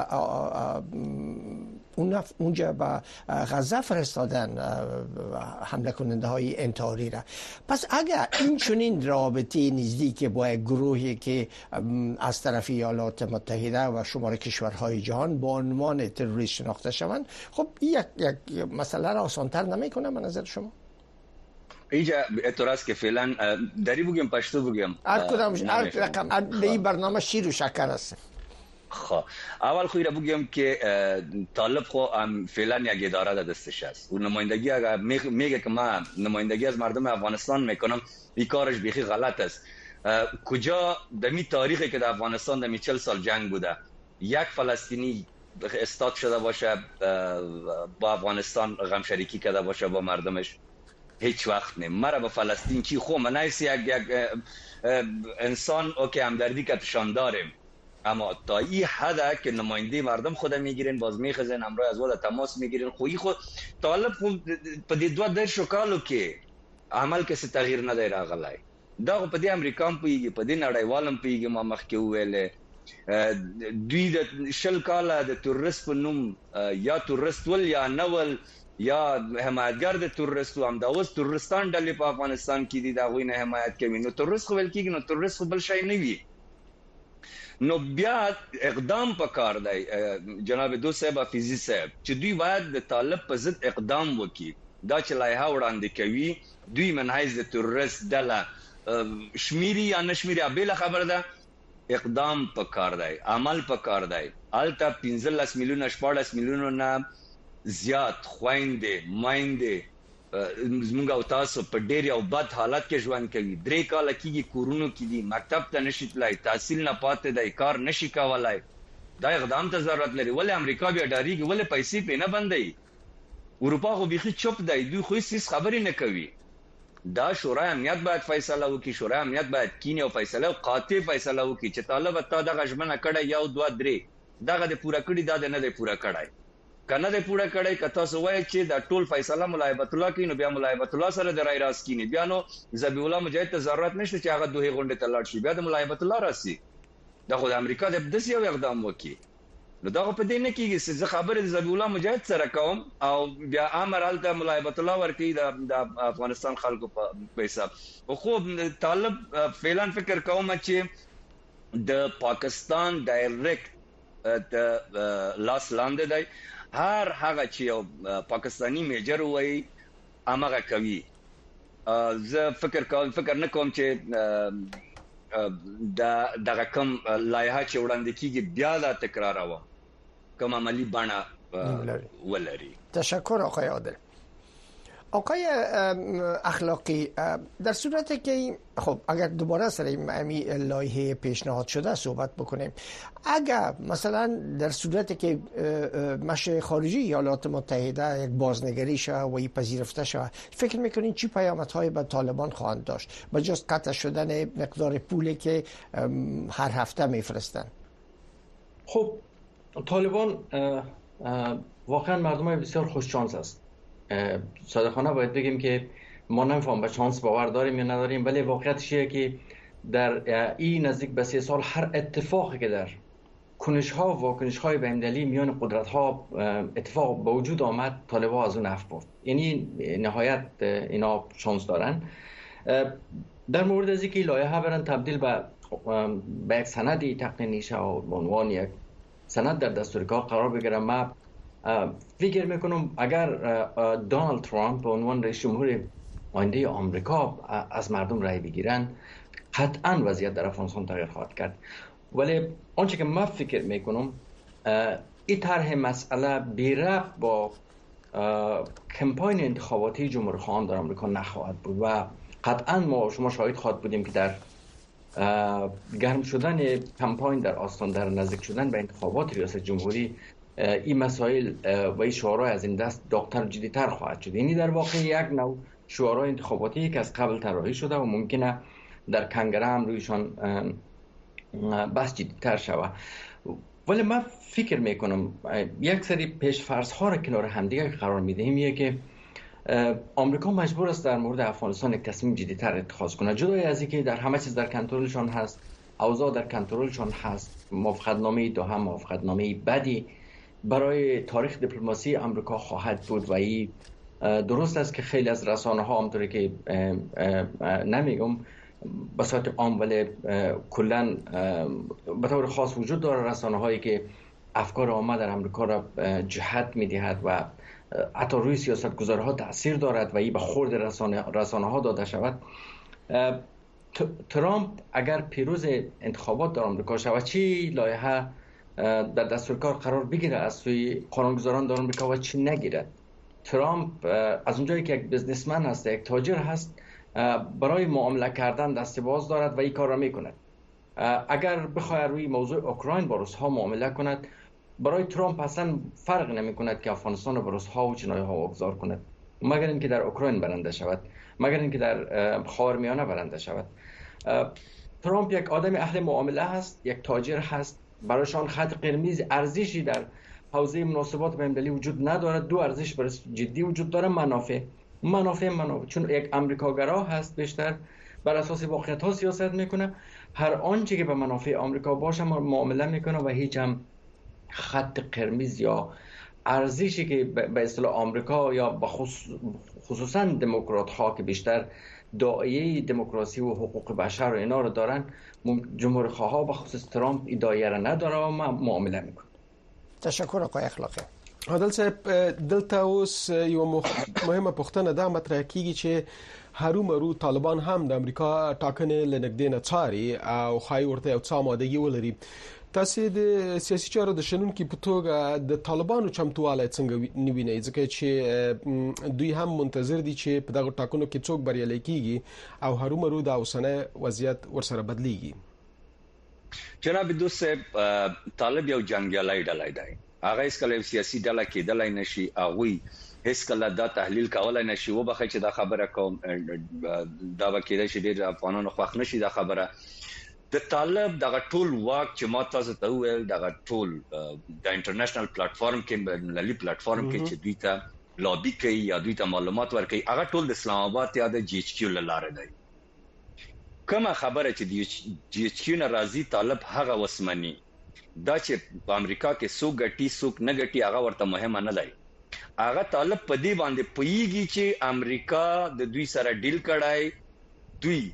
اونجا به غزه فرستادن حمله کننده های انتحاری را. پس اگر این چنین رابطه نزدیک با یک گروهی که از طرف ایالات متحده و شمار کشورهای جهان با عنوان تروریست شناخته شوند خب یک یک مسئله را آسان‌تر نمیکنه به نظر شما؟ اینجا اعتراض که فعلا داری بگیم پشتو بگیم هر کدام هر رقم به این برنامه شیر و شکر است. خب اول خو را بگم که طالب خو فعلا یک اداره دستش است و نمایندگی اگر میگه که من نمایندگی از مردم افغانستان میکنم این کارش بیخی غلط است. کجا دمی تاریخی که در افغانستان دمی چهل سال جنگ بوده یک فلسطینی استاد شده باشه با افغانستان غم شریکی کرده باشه با مردمش هیچ وقت نه. مرا به فلسطین چی خو من نیست یک یک انسان اوکی همدردی که تشان داریم اما تا این حد که نماینده مردم خود میگیرین باز میخزن امروز از ولا تماس میگیرین خویی خود طالب په دې دوه در شکالو کې عمل کې څه تغییر نه دی راغلی. دا په دې امریکا هم پیږي په دې نړیوالم پیږي ما مخکې ویلې دوی د شل کاله د تورست په نوم یا تورست ول یا نول یا حمایتګر د تورستو هم دا اوس تورستان ډلې په افغانستان کې دي دا غوینه حمایت کوي نو تورست خو ول کېږي نو تورست خو بل شي نه وي نو بیا اقدام پکار دی. جناب دو صاحب حفیظی صاحب چې دوی باید د طالب په ضد اقدام وکړي. دا چې لایحه وړاندې کوي دوی منحیز د تورست ډله شمیري یا نشمیري بل خبر ده اقدام پکار دی عمل پکار دی. الته پنځلس میلیونه شپږلس میلیونه نه زیات خويندې مایندې زموږ او تاسو په ډېر یو بد حالت کې ژوند کوي. درې کال کېږي کورونو کې دي مکتب ته نشي تلای تحصیل نه پاتې دی کار نشي کولای. دا اقدام ته ضرورت لري. ولې امریکا بیا ډاریږي ولې پیسې په نه بندي اروپا خو بيخي چوپ دی دوی خو هیڅ خبرې نه کوي. دا شورای امنیت باید فیصله وکړي. شورای امنیت باید کینه او فیصله او قاطع فیصله وکړي چې طالب ته د غشمنه کړه یو دوه درې دغه د پورا کړي دا نه دی پورا کړای کنه د پورا کړی کته سو وای چې دا ټول فیصله ملایبت الله کینو بیا ملایبت الله سره د رای راس کینی بیا نو ذبی الله مجاهد ته ضرورت نشته چې هغه دوه غونډه ته لاړ شي بیا د ملایبت الله راسي. دا خو د امریکا د دسی یو اقدام وکي نو دا په دې نه کېږي چې خبره د ذبی الله مجاهد سره کوم او بیا امر الته ملایبت الله ورکی د افغانستان خلکو په پیسې. خو طالب فعلا فکر کوم چې د پاکستان ډایرکټ د لاس لاندې دی. هر هغه چې یو پاکستانی میجر وای امغه کوي. زه فکر کوم فکر نه کوم چې دا دغه کوم لایحه چې وړاندې کیږي بیا لا تکراروه کوم عملی بڼه ولري. تشکر آقای عادل. آقای اخلاقی، در صورتی که خب اگر دوباره سر این لایحه پیشنهاد شده صحبت بکنیم، اگر مثلا در صورتی که مش خارجی ایالات متحده یک بازنگری شود و این پذیرفته شود، فکر میکنین چی پیامدهای به طالبان خواهند داشت به جز قطع شدن مقدار پولی که هر هفته میفرستن؟ خب طالبان واقعا مردم بسیار خوش شانس است. صادقانه باید بگیم که ما نمیفهم به شانس باور داریم یا نداریم، ولی واقعیتش اینه که در این نزدیک به سه سال هر اتفاقی که در کنش ها و واکنش های بین‌المللی میان قدرت ها اتفاق به وجود آمد، طالبان از اون عفو برد. یعنی نهایت اینا شانس دارن. در مورد از اینکه لایحه برن تبدیل به به یک سندی تقنینی شه و به عنوان یک سند در دستور کار قرار بگیره، ما فکر میکنم اگر دونالد ترامپ به عنوان رئیس جمهور آینده آمریکا از مردم رای بگیرن، قطعا وضعیت در افغانستان تغییر خواهد کرد. ولی آنچه که من فکر میکنم این طرح مسئله بی ربط با کمپاین انتخاباتی جمهوری خواهان در آمریکا نخواهد بود و قطعا ما شما شاهد خواهد بودیم که در گرم شدن کمپاین در آستان در نزدیک شدن به انتخابات ریاست جمهوری این مسائل و این شعارهای از این دست داغ‌تر و جدی‌تر خواهد شد. یعنی در واقع یک نوع شعارهای انتخاباتی که از قبل طراحی شده و ممکنه در کنگره هم رویشان بس جدی‌تر شود. ولی من فکر میکنم یک سری پیش‌فرض ها را کنار همدیگه قرار میدهیم، یه که آمریکا مجبور است در مورد افغانستان یک تصمیم جدی‌تر اتخاذ کنه، جدای از اینکه در همه چیز در کنترلشان هست، اوضاع در کنترلشان هست. موافقتنامه دوحه موافقتنامه بدی برای تاریخ دیپلماسی آمریکا خواهد بود و این درست است که خیلی از رسانه ها همونطوری که نمیگم به صورت عام ولی کلا به طور خاص وجود داره رسانه هایی که افکار عامه در آمریکا را جهت میدهد و حتی روی سیاست گذارها تاثیر دارد و این به خورد رسانه, رسانه ها داده شود. ترامپ اگر پیروز انتخابات در آمریکا شود، چی لایحه در دستور کار قرار بگیره از سوی قانونگذاران در آمریکا و چی نگیرد، ترامپ از اونجایی که یک بزنسمن هست، یک تاجر هست، برای معامله کردن دست باز دارد و این کار را میکند. اگر بخواهد روی موضوع اوکراین با روس‌ها معامله کند، برای ترامپ اصلا فرق نمی کند که افغانستان رو با روس‌ها و چینای‌ها واگذار کند، مگر اینکه در اوکراین برنده شود، مگر اینکه در خاورمیانه برنده شود. ترامپ یک آدم اهل معامله هست، یک تاجر هست، برایشان خط قرمز ارزشی در حوزه مناسبات بین‌المللی وجود ندارد. دو ارزش برای جدی وجود داره، منافع منافع منافع چون یک امریکاگرا هست، بیشتر بر اساس واقعیت‌ها سیاست میکنه، هر آنچه که به منافع آمریکا باشه معامله میکنه و هیچ هم خط قرمز یا ارزشی که به اصطلاح آمریکا یا خصوصا دموکرات ها که بیشتر داعیه دموکراسی و حقوق بشر و اینا رو دارن، جمهوری خواه به خصوص ترامپ این دایره را نداره و معامله میکنه. تشکر آقای اخلاقی. عادل صاحب، دلته اوس یو مهمه پوښتنه دا مطرح کیږي چې هرومرو طالبان هم د امریکا ټاکنې لنګدې نه څاري او خای ورته یو څه آمادګي ولري. تاسو د سیاسي چارو د شنونکو په توګه د طالبانو چمتوالی څنګه نیوینئ، ځکه چې دوی هم منتظر دي چې په دغه ټاکنو کې څوک بریالی کیږي او هرومرو د اوسنۍ وضعیت ورسره بدلیږي؟ جناب دوست صاحب، طالب یو جنگیالی ډله دی، هغه هیڅ کله سیاسي ډله کېدلای نشي، هغوی هیڅ کله دا تحلیل کولای نشي. وبخښئ چې دا خبره کوم، دا به کېدای شي ډېر افغانانو خوښ نشي دا خبره. د طالب دغه ټول واک چې ما تاسو ته وویل، دغه ټول د انټرنیشنل پلیټفارم کې، ملي پلیټفارم کې چې دوی ته لابي کوي یا دوی ته معلومات ورکوي، هغه ټول د اسلام آباد یا د جی ایچ کیو له لارې دی. کومه خبره چې د جی ایچ کیو نه راځي، طالب هغه وسمني دا چې په امریکا کې څوک ګټي څوک نه ګټي هغه ورته مهمه نه دی. هغه طالب په دې باندې پوهیږي چې امریکا د دوی سره ډیل کړای، دوی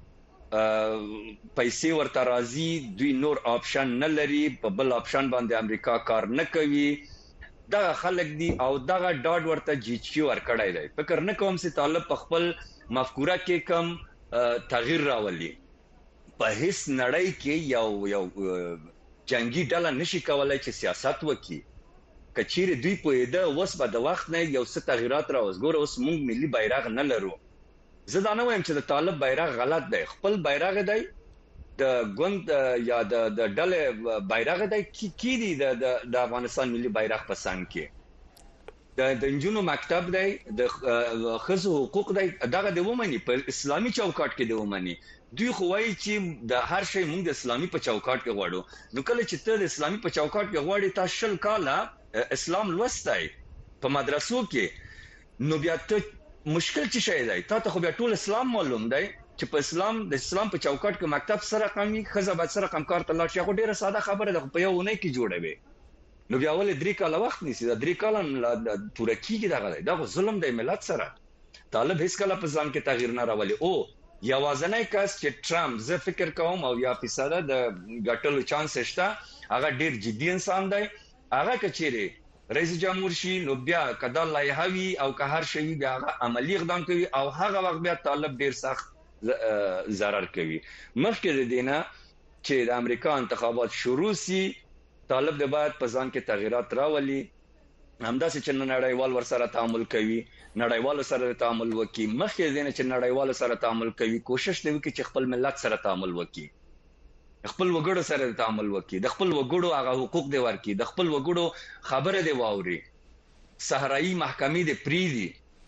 پیسې ورته راځي، دوی نور آپشن نه لري، په بل آپشن باندې امریکا کار نه کوي. دغه خلک دي او دغه ډاډ ورته جی ایچ کیو ورکړای دی. فکر نه کوم چې طالب په خپل مفکوره کې کم تغییر راولي. په هیڅ نړۍ کې یو یو جنگي ډله نشي کولای چې سیاست وکړي. کچیر دوی په دې اوس په د وخت نه یو څه تغیرات راوځ ګوره اوس موږ ملي بیرغ نه لرو زه دا نه وایم چې د طالب بیرغ غلط دی خپل بیرغ دی د ګوند یا د د ډلې بیرغ دی کی کی دی د د افغانستان ملي بیرغ په څنګ کې د د انجونو مکتب دی د خزو حقوق دی دغه د ومني په اسلامي چوکاټ کې دی ومني دوی خو وايي چې د هر شی موږ د اسلامي په چوکاټ کې غواړو نو کله چې ته د اسلامي په چوکاټ کې غواړې تاسو شل کاله اسلام لوستای په مدرسو کې نو بیا ته مشکل څه شي دی تاسو خو بیا ټول اسلام معلوم دی چې په اسلام د اسلام په چوکاټ کې مکتب سره قومي خزه به سره قمکار ته لاړ شي خو ډیره ساده خبره ده په یو نه کې جوړوي نو بیا ول درې کاله وخت نیسي دا درې کاله پوره کیږي دغه دا ظلم دی ملت سره طالب هیڅ کله په ځان کې تغییر نه راولي او یوازنۍ کس چې ټرمپ زه فکر کوم او یا فیصد د ګټلو چانس شته هغه ډیر جدي انسان دی هغه کچېره رئیس جمهور شي نو بیا کدا لایحوي او که هر شی بیا عملی اقدام کوي او هغه وخت بیا طالب ډیر سخت ضرر کوي مخکې د دینه چې د امریکا انتخابات شروع سي طالب د بعد په ځان کې تغیرات راولي همداسې چې نړیوال ورسره تعامل کوي نړیوال سره تعامل وکي مخکې دینه چې نړیوال سره تعامل کوي کوشش دی چې خپل ملت سره تعامل وکي خپل وګړو سره تعامل وکي د خپل وګړو هغه حقوق دی ورکي د خپل وګړو خبره دی واوري صحرایي محکمې دی پریدي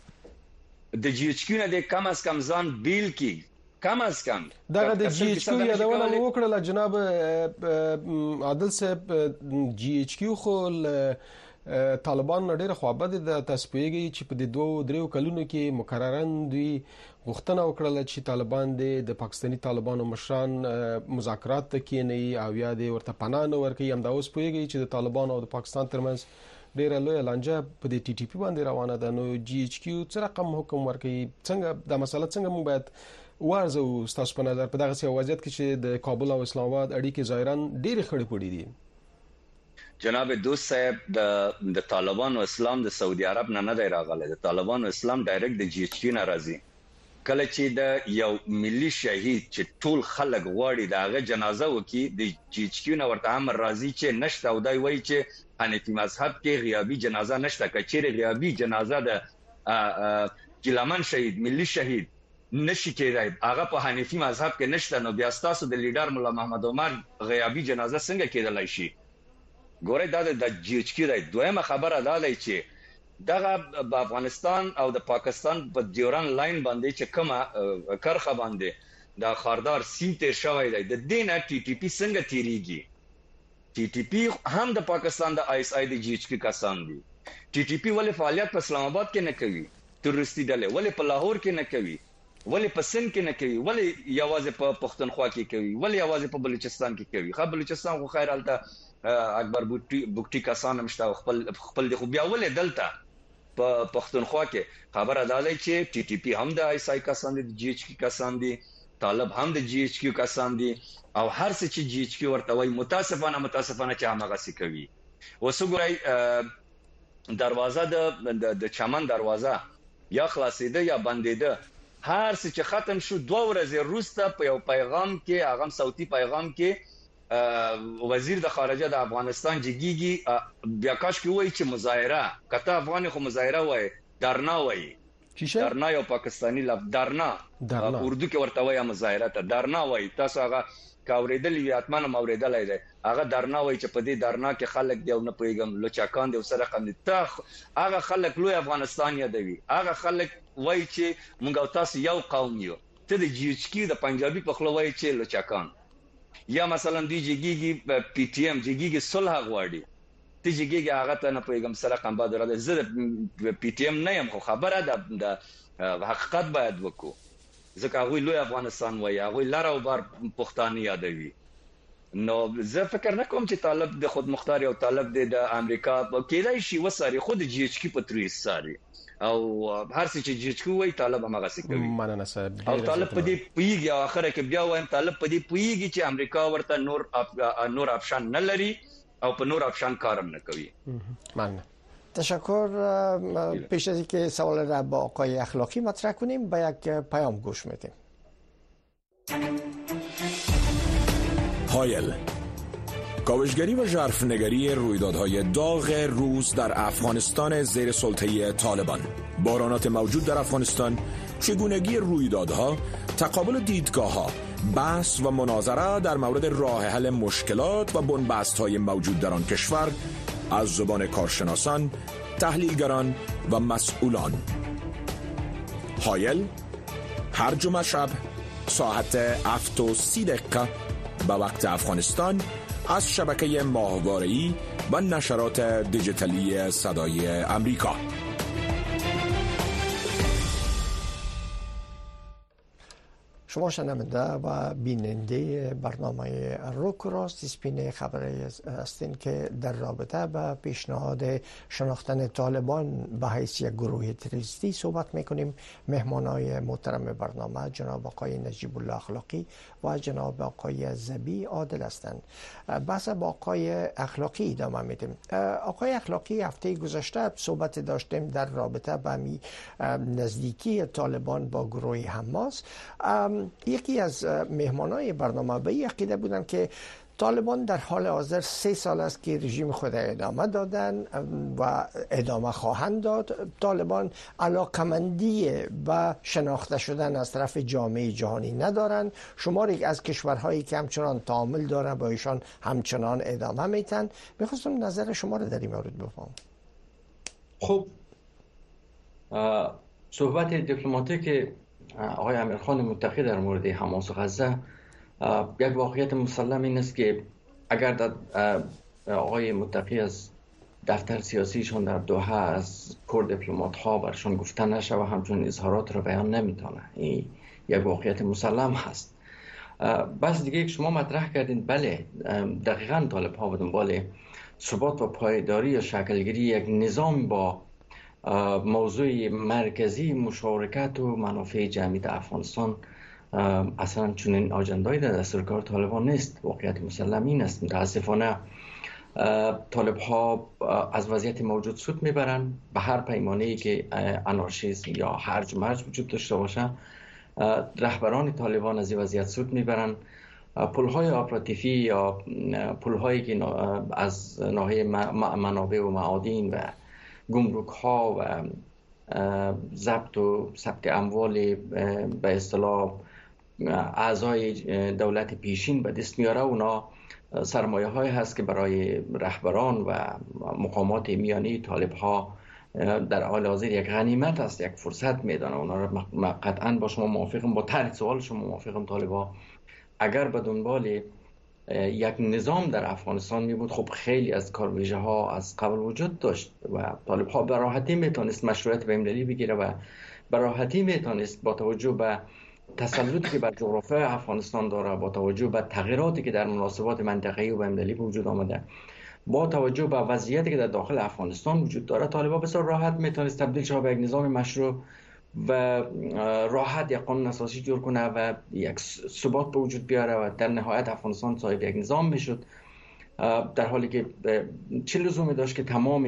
د جی ایچ کیو نه د کم از کم ځان بیل کی کم از کم دغه د جی ایچ کیو یادونه وکړه جناب عادل صاحب جی ایچ کیو خو طالبان ډېر خوابد د تسپیږي چې په د دوه دریو کلونو کې مکررن دوی غوښتنه وکړه چې طالبان د پاکستاني طالبانو مشران مذاکرات ته کېني او یا د ورته پناه نه ورکړي هم دا اوس پوهیږي چې د طالبان او د پاکستان ترمنځ ډیره لوی لانجه په د ټي ټي پی باندې روانه ده نو جی ایچ کیو څه رقم حکم ورکړي څنګه د مسله څنګه موږ باید ورزو ستاسو په نظر په دغه سیاسي وضعیت کې چې د کابل او اسلام آباد اړیکې ظاهرا ډېرې خړې پړې دي جناب دوست صاحب د د طالبان او اسلام د سعودي عرب نه نه دی راغلی د طالبان او اسلام ډایرکټ د جی ایچ کیو نه راځي کله چې د یو ملي شهید چې ټول خلک غواړي د هغه جنازه وکي د جی ایچ کیو نه ورته امر راځي چې نشته او دای وایي چې حنفي مذهب کې غیابی جنازه نشته کچېره غیابی جنازه د جلمن شهید ملي شهید نشي کېدای هغه په حنفي مذهب کې نشته نو بیا تاسو د لیډر مولا محمد عمر غیابی جنازه څنګه کېدلای شي ګوره دا د جی ایچ کیو د دویمه خبره ده چې دغه په افغانستان او د پاکستان په ډیورن لاین باندې چې کومه کرخه باندې دا خاردار سین تیر شوی دی د دینه ټي ټي پی څنګه تیریږي ټي ټي پی هم د پاکستان د آی اس آی د جی ایچ کیو کسان دي ټي ټي پی ولې فعالیت په اسلام آباد کې نه کوي تروریستي ډلې ولې په لاهور کې نه کوي ولې په سند کې نه کوي ولې یوازې په پښتونخوا کې کوي ولې یوازې په بلوچستان کې کوي خو بلوچستان خو خیر الته اکبر بوټي بوټي کسان مشته خپل خپل خو بیا ولې دلته په پښتونخوا کې خبره ده چې ټي ټي پی هم د آی اس آی کسان دي جی ایچ کیو کسان دي طالب هم د جی ایچ کیو کسان دي او هر څه چې جی ایچ کیو ورته وایي متاسفانه متاسفانه چې هغه څه کوي وسګورای دروازه د د چمن دروازه یا خلاصیده یا بندیده هر څه چې ختم شو دوه ورځې وروسته په یو پیغام کې هغه صوتي پیغام کې وزیر د خارجه د افغانستان جګیږي بیا کاش کې وایي چې مظاهره کته افغاني خو مظاهره وایي درنا وایي درنا یو پاکستانی لفظ درنا اردو کې ورته وایي مظاهره ته درنا وایي تاسو هغه کاوریدل وی اتمنه موریدل دی هغه درنا وایي چې په دې درنا کې خلک دی او نه پیغام لچاکان دی سره قم دي تاخ هغه خلک لوی افغانستان یادوي هغه خلک وایي چې موږ تاسو یو قوم یو ته د جی ایچ کیو د پنجابي په خلوی چې لچاکان یا مثلا دی جګیږي پی ټی ایم جګیږي صلح غواړي ته جګیږي هغه ته نه پیغام سره قم بادر ده زه پی ټی ایم نه يم خو خبره ده د حقیقت باید وکړو ځکه هغه لوی افغانستان وایي هغه لاره او بار پښتانه یادوي نو زه فکر نه کوم چې طالب د خود مختار او طالب د امریکا کېدای شي وساري خود جی ایچ کی پتري ساري او هر څه چې جی ایچ کی وایي طالب هغه څه کوي مننه صاحب او طالب په دې پیږي او اخره کې بیا وایم طالب په دې پیږي چې امریکا ورته نور نور آپشن نه لري او په نور آپشن کارم نه کوي مننه تشکر. پیش از اینکه سوال را با آقای اخلاقی مطرح کنیم با یک پیام گوش میدیم. هایل کاوشگری و ژرفنگری رویدادهای داغ روز در افغانستان زیر سلطه طالبان، بحرانات موجود در افغانستان، چگونگی رویدادها، تقابل دیدگاه‌ها، بحث و مناظره در مورد راه حل مشکلات و بنبست‌های موجود در آن کشور از زبان کارشناسان، تحلیلگران و مسئولان. حایل هر جمعه شب ساعت هفت و سی دقیقه به وقت افغانستان از شبکه ماهواره‌ای و نشرات دیجیتالی صدای امریکا. شما شنونده و بیننده برنامه روک راست اسپین خبری هستین که در رابطه با پیشنهاد شناختن طالبان به حیث یک گروه تروریستی صحبت میکنیم. مهمانای محترم برنامه جناب آقای نجیب الله اخلاقی و جناب آقای زبی عادل هستند. بحث با آقای اخلاقی ادامه میدیم. آقای اخلاقی هفته گذشته صحبت داشتیم در رابطه با نزدیکی طالبان با گروه حماس. یکی از مهمانای برنامه به این عقیده بودن که طالبان در حال حاضر سه سال است که رژیم خود ادامه دادن و ادامه خواهند داد. طالبان علاقمندی و شناخته شدن از طرف جامعه جهانی ندارند. شماری از کشورهایی که همچنان تعامل دارن با ایشان همچنان ادامه میتن. میخواستم نظر شما رو در این مورد بفهمم. خب صحبت دیپلماتیک آقای امیرخان متقی در مورد حماس و غزه یک واقعیت مسلم این است که اگر آقای متقی از دفتر سیاسیشون در دوحه از کور دیپلمات ها برشون گفته نشه و همچون اظهارات رو بیان نمیتونه، این یک واقعیت مسلم هست. بس دیگه شما مطرح کردین، بله دقیقاً طالب ها به دنبال ثبات و پایداری یا شکلگیری یک نظام با موضوع مرکزی مشارکت و منافع جمعی در افغانستان اصلا چنین آجندایی در دستورکار طالبان نیست. واقعیت مسلم این است. متاسفانه طالب ها از وضعیت موجود سود میبرن، به هر پیمانه‌ای که انارشیسم یا هرج و مرج وجود داشته باشه رهبران طالبان از این وضعیت سود میبرن. پل‌های آپراتیفی یا پل‌هایی که از ناحیه منابع و معادن و گمرک ها و ضبط و ثبت اموال به اصطلاح اعضای دولت پیشین به دست میاره، اونا سرمایه های هست که برای رهبران و مقامات میانی طالب ها در حال حاضر یک غنیمت است، یک فرصت میدانه. اونا رو قطعا با شما موافقم، با طرح سوال شما موافقم. طالب ها اگر به دنبال یک نظام در افغانستان می بود، خب خیلی از کارویژه ها از قبل وجود داشت و طالب ها به راحتی میتونست مشروعیت بین‌المللی بگیره و به راحتی میتونست با توجه به تسلطی که بر جغرافیای افغانستان داره، با توجه به تغییراتی که در مناسبات منطقه‌ای و بین‌المللی به وجود آمده، با توجه به وضعیتی که در داخل افغانستان وجود داره، طالب ها بسیار راحت میتونست تبدیل شه به یک نظام مشروع و راحت یک قانون اساسی جور کنه و یک ثبات به وجود بیاره و در نهایت افغانستان صاحب یک نظام میشد، در حالی که چه لزومی داشت که تمام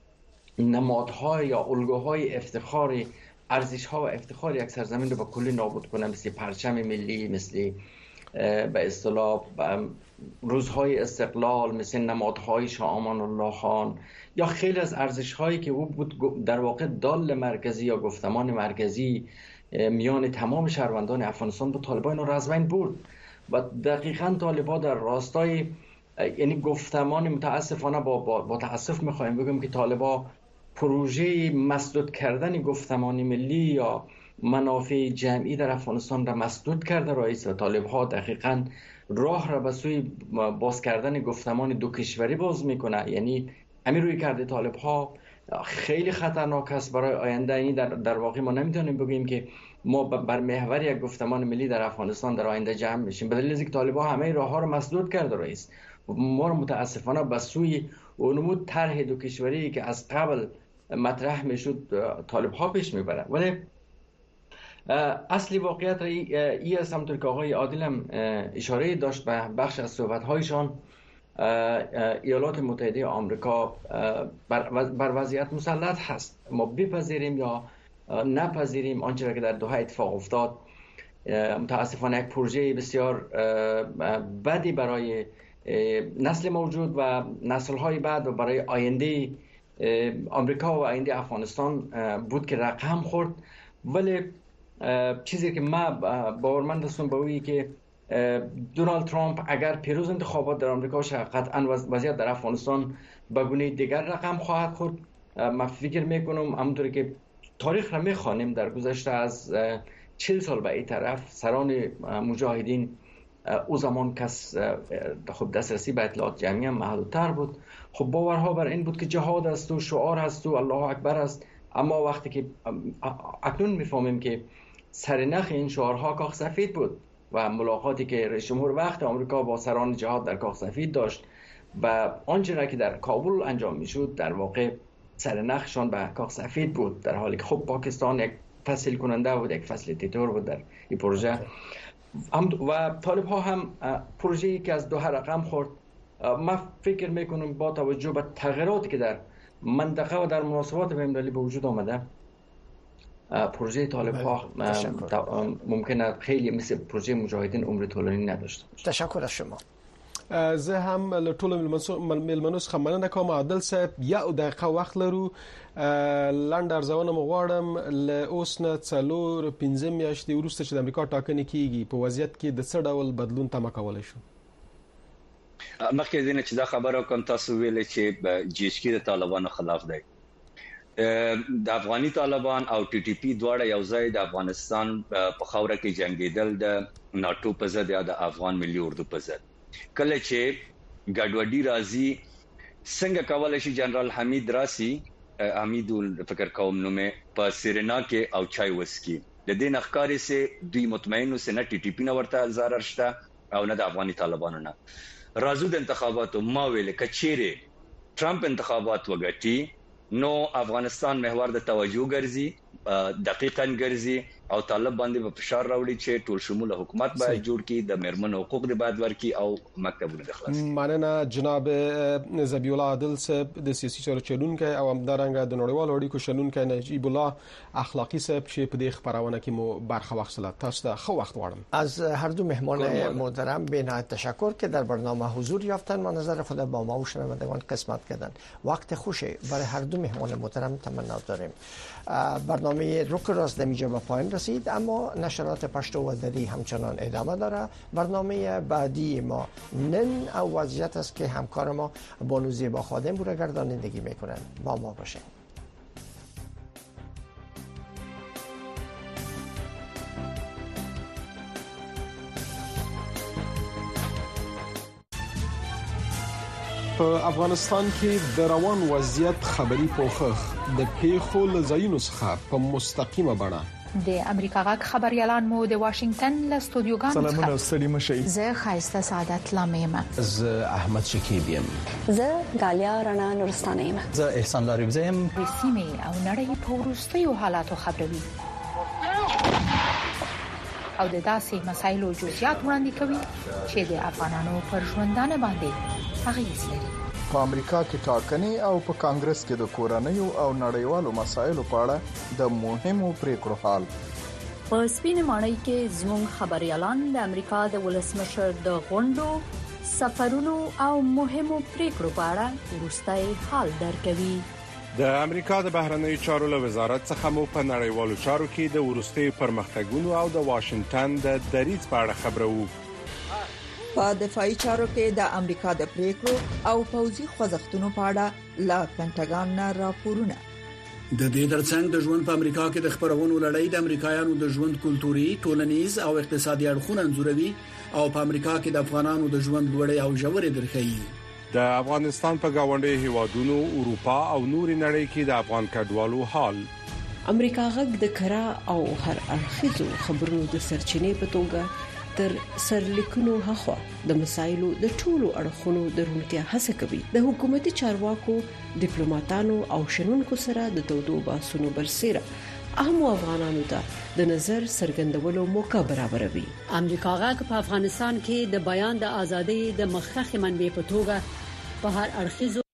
نمادهای یا الگوهای افتخار ارزش‌ها و افتخار یک سرزمین رو به کلی نابود کنه، مثل پرچم ملی، مثل به اصطلاح روزهای استقلال، مثل نمادهای شاه امان الله خان یا خیلی از ارزش‌هایی که او بود در واقع دال مرکزی یا گفتمان مرکزی میان تمام شهروندان افغانستان به طالبان رو از بین برد. و دقیقاً طالبان در راستای یعنی گفتمان متاسفانه با, با, با تاسف میخوایم بگم که طالبان پروژه مسدود کردن گفتمان ملی یا منافع جمعی در افغانستان را مسدود کرده. رئیس و طالب ها دقیقاً راه را به سوی باز کردن گفتمان دو کشوری باز میکنه. یعنی همین روی کرده طالب ها خیلی خطرناک است برای آینده. یعنی در, در واقع ما نمیتونیم بگیم که ما بر محور یک گفتمان ملی در افغانستان در آینده جمع بشیم، به دلیل اینکه طالب ها همه راه ها را مسدود کرده. رئیس ما متاسفانه به سوی اونمود طرح دو کشوری که از قبل مطرح میشد طالب ها پیش میبره. ولی اصلی واقعیت ای است، همونطور که آقای عادل هم اشاره داشت به بخش از صحبت هایشان، ایالات متحده آمریکا بر وضعیت مسلط هست. ما بپذیریم یا نپذیریم آنچه که در دوحه اتفاق افتاد متاسفانه یک پروژه بسیار بدی برای نسل موجود و نسل‌های بعد و برای آینده آمریکا و آینده افغانستان بود که رقم خورد. ولی چیزی که ما باورمند هستم به اویی که دونالد ترامپ اگر پیروز انتخابات در آمریکا شد، قطعا وضعیت در افغانستان به گونه دیگر رقم خواهد خورد. من فکر میکنم همونطوری که تاریخ را میخوانیم در گذشته از چهل سال به این طرف سران مجاهدین او زمان کس خب دسترسی به اطلاعات جمعی هم محدودتر بود. خب باورها بر این بود که جهاد است و شعار است و الله اکبر است، اما وقتی که اکنون میفهمیم که سرنخ این شعارها کاخ سفید بود و ملاقاتی که رئیس جمهور وقت آمریکا با سران جهاد در کاخ سفید داشت و آنچه که در کابل انجام میشد در واقع سرنخشان به کاخ سفید بود، در حالی که خب پاکستان یک فصل کننده بود، یک فسیلیتیتور بود در این پروژه. و طالب ها هم پروژه‌ای که از دو رقم خورد. من فکر میکنم با توجه به تغییراتی که در منطقه و در مناسبات بین‌المللی به وجود آمده، پروژه طالب ها ممکنه خیلی مثل پروژه مجاهدین عمر طولانی نداشته باشه. تشکر از شما. زه هم له ټولو میلمنو څخه مننه کوم. عادل صاحب یو دقیقه وخت لرو، لنډ ارزونه مو غواړم له اوس نه څلور پنځه میاشتې وروسته چې د امریکا ټاکنې کیږي په وضعیت کې د څه ډول بدلون تمه کولی شو؟ مخکې دینه چې دا خبره کوم تاسو ویل چې جی ایچ کی د طالبانو خلاف دی. د افغاني طالبان او ټي ټي پی دواړه یو ځای د افغانستان په خاوره کې جنگیدل د ناتو په ضد یا د افغان ملي اردو په ضد. کله چې ګډوډي راځي څنګه کولای شي جنرال حمید راسي حمید فکر کوم نومه په سیرینا کې او چای وسکي د دې نخکاری سه دوی مطمئنو سه نه ټي ټي پی نه ورته zarar شته او نه د افغاني طالبانو نه. راځو د انتخاباتو ما ویل کچيره ټرمپ انتخابات وګټي نو افغانستان محور د توجه ګرځي، دقیقاً ګرځي او طالب باندې په فشار راوړي چې ټول شموله حکومت باید جوړ کړي، د مرمن حقوق د باید ورکړي او مکتبونه د خلاص. مننه جناب ذبیح الله عادل صاحب د سیاسي چارو چلونکي او همدارنګه د نړیوالو اړیکو شنونکي نجیب الله اخلاقی صاحب چې په دې خبرونه کې مو برخه واخیسته. تاسو ته خو وخت غواړم. از هر دو مهمان محترم بی‌نهایت تشکر که در برنامه حضور یافتن و نظر خود با ما و شنوندگان قسمت کردن. وقت خوشه برای هر دو مهمان محترم تمنا داریم. برنامه روک راست دمیجا به پایان رسید، اما نشرات پشتو و دری همچنان ادامه داره. برنامه بعدی ما نن او وضعیت است که همکار ما بانو زیبا خادم بوده گردانندگی میکنن. با ما باشین. په افغانستان کې د روان وضعیت خبري پوښښ د پیښو لزاینو څخه په مستقیمه بڼه د امریکا غاک خبريالان مو د واشنگټن له استودیوګانو څخه سلامونه ستړي مشي. زه خایسته سعادت لامیم. زه احمد شکیب یم. زه غالیا رڼا نورستانه یم. زه احسان لارب زم. رسمي او نړۍ په ورستیو حالاتو خبروي او د داسې مسایلو جزئیات وړاندې کوي چې د افغانانو پر ژوندانه باندې اغیز لري. په امریکا کې ټاکنې او په کانګرس کې د کورنیو او نړیوالو مسایلو په اړه د مهمو پریکړو حال. په سپین ماڼۍ کې زموږ خبريالان د امریکا د ولسمشر د غونډو، سفرونو او مهمو پریکړو په اړه ورستای حال درکوي. د امریکا د بهرنیو چارو له وزارت څخه مو په نړیوالو چارو کې د ورستي پرمختګونو او د واشنگټن د دریځ په اړه خبرو. په دفاعي چارو کې د امریکا د پریکړو او پوځي خوځښتونو په اړه لا پینټاګان نه راپورونه. د دې ترڅنګ د ژوند په امریکا کې د خبرونو لړۍ د امریکایانو د ژوند کلتوري، ټولنیز او اقتصادي اړخونه انځوروي او په امریکا کې د افغانانو د ژوند لوړې او ژورې درخې. د افغانستان په گاونډي هیوادونو، اروپا او نوري نړۍ کې د افغان کډوالو حال. امریکا غږ د کرا او هر اړخیزو خبرونو د سرچینې په توګه تر سرلیکونو هخوا د مسایلو د ټولو اړخونو درونتیا هڅه کوي. د حکومتي چارواکو، ډیپلوماټانو او شنونکو سره د تودو باسونو برسېره اهم افغانانو ته د نظر څرګندولو موقع برابروي. امریکا غږ په افغانستان کې د بیان د ازادۍ د مخخخ منبع په توګه په هر اړخیزو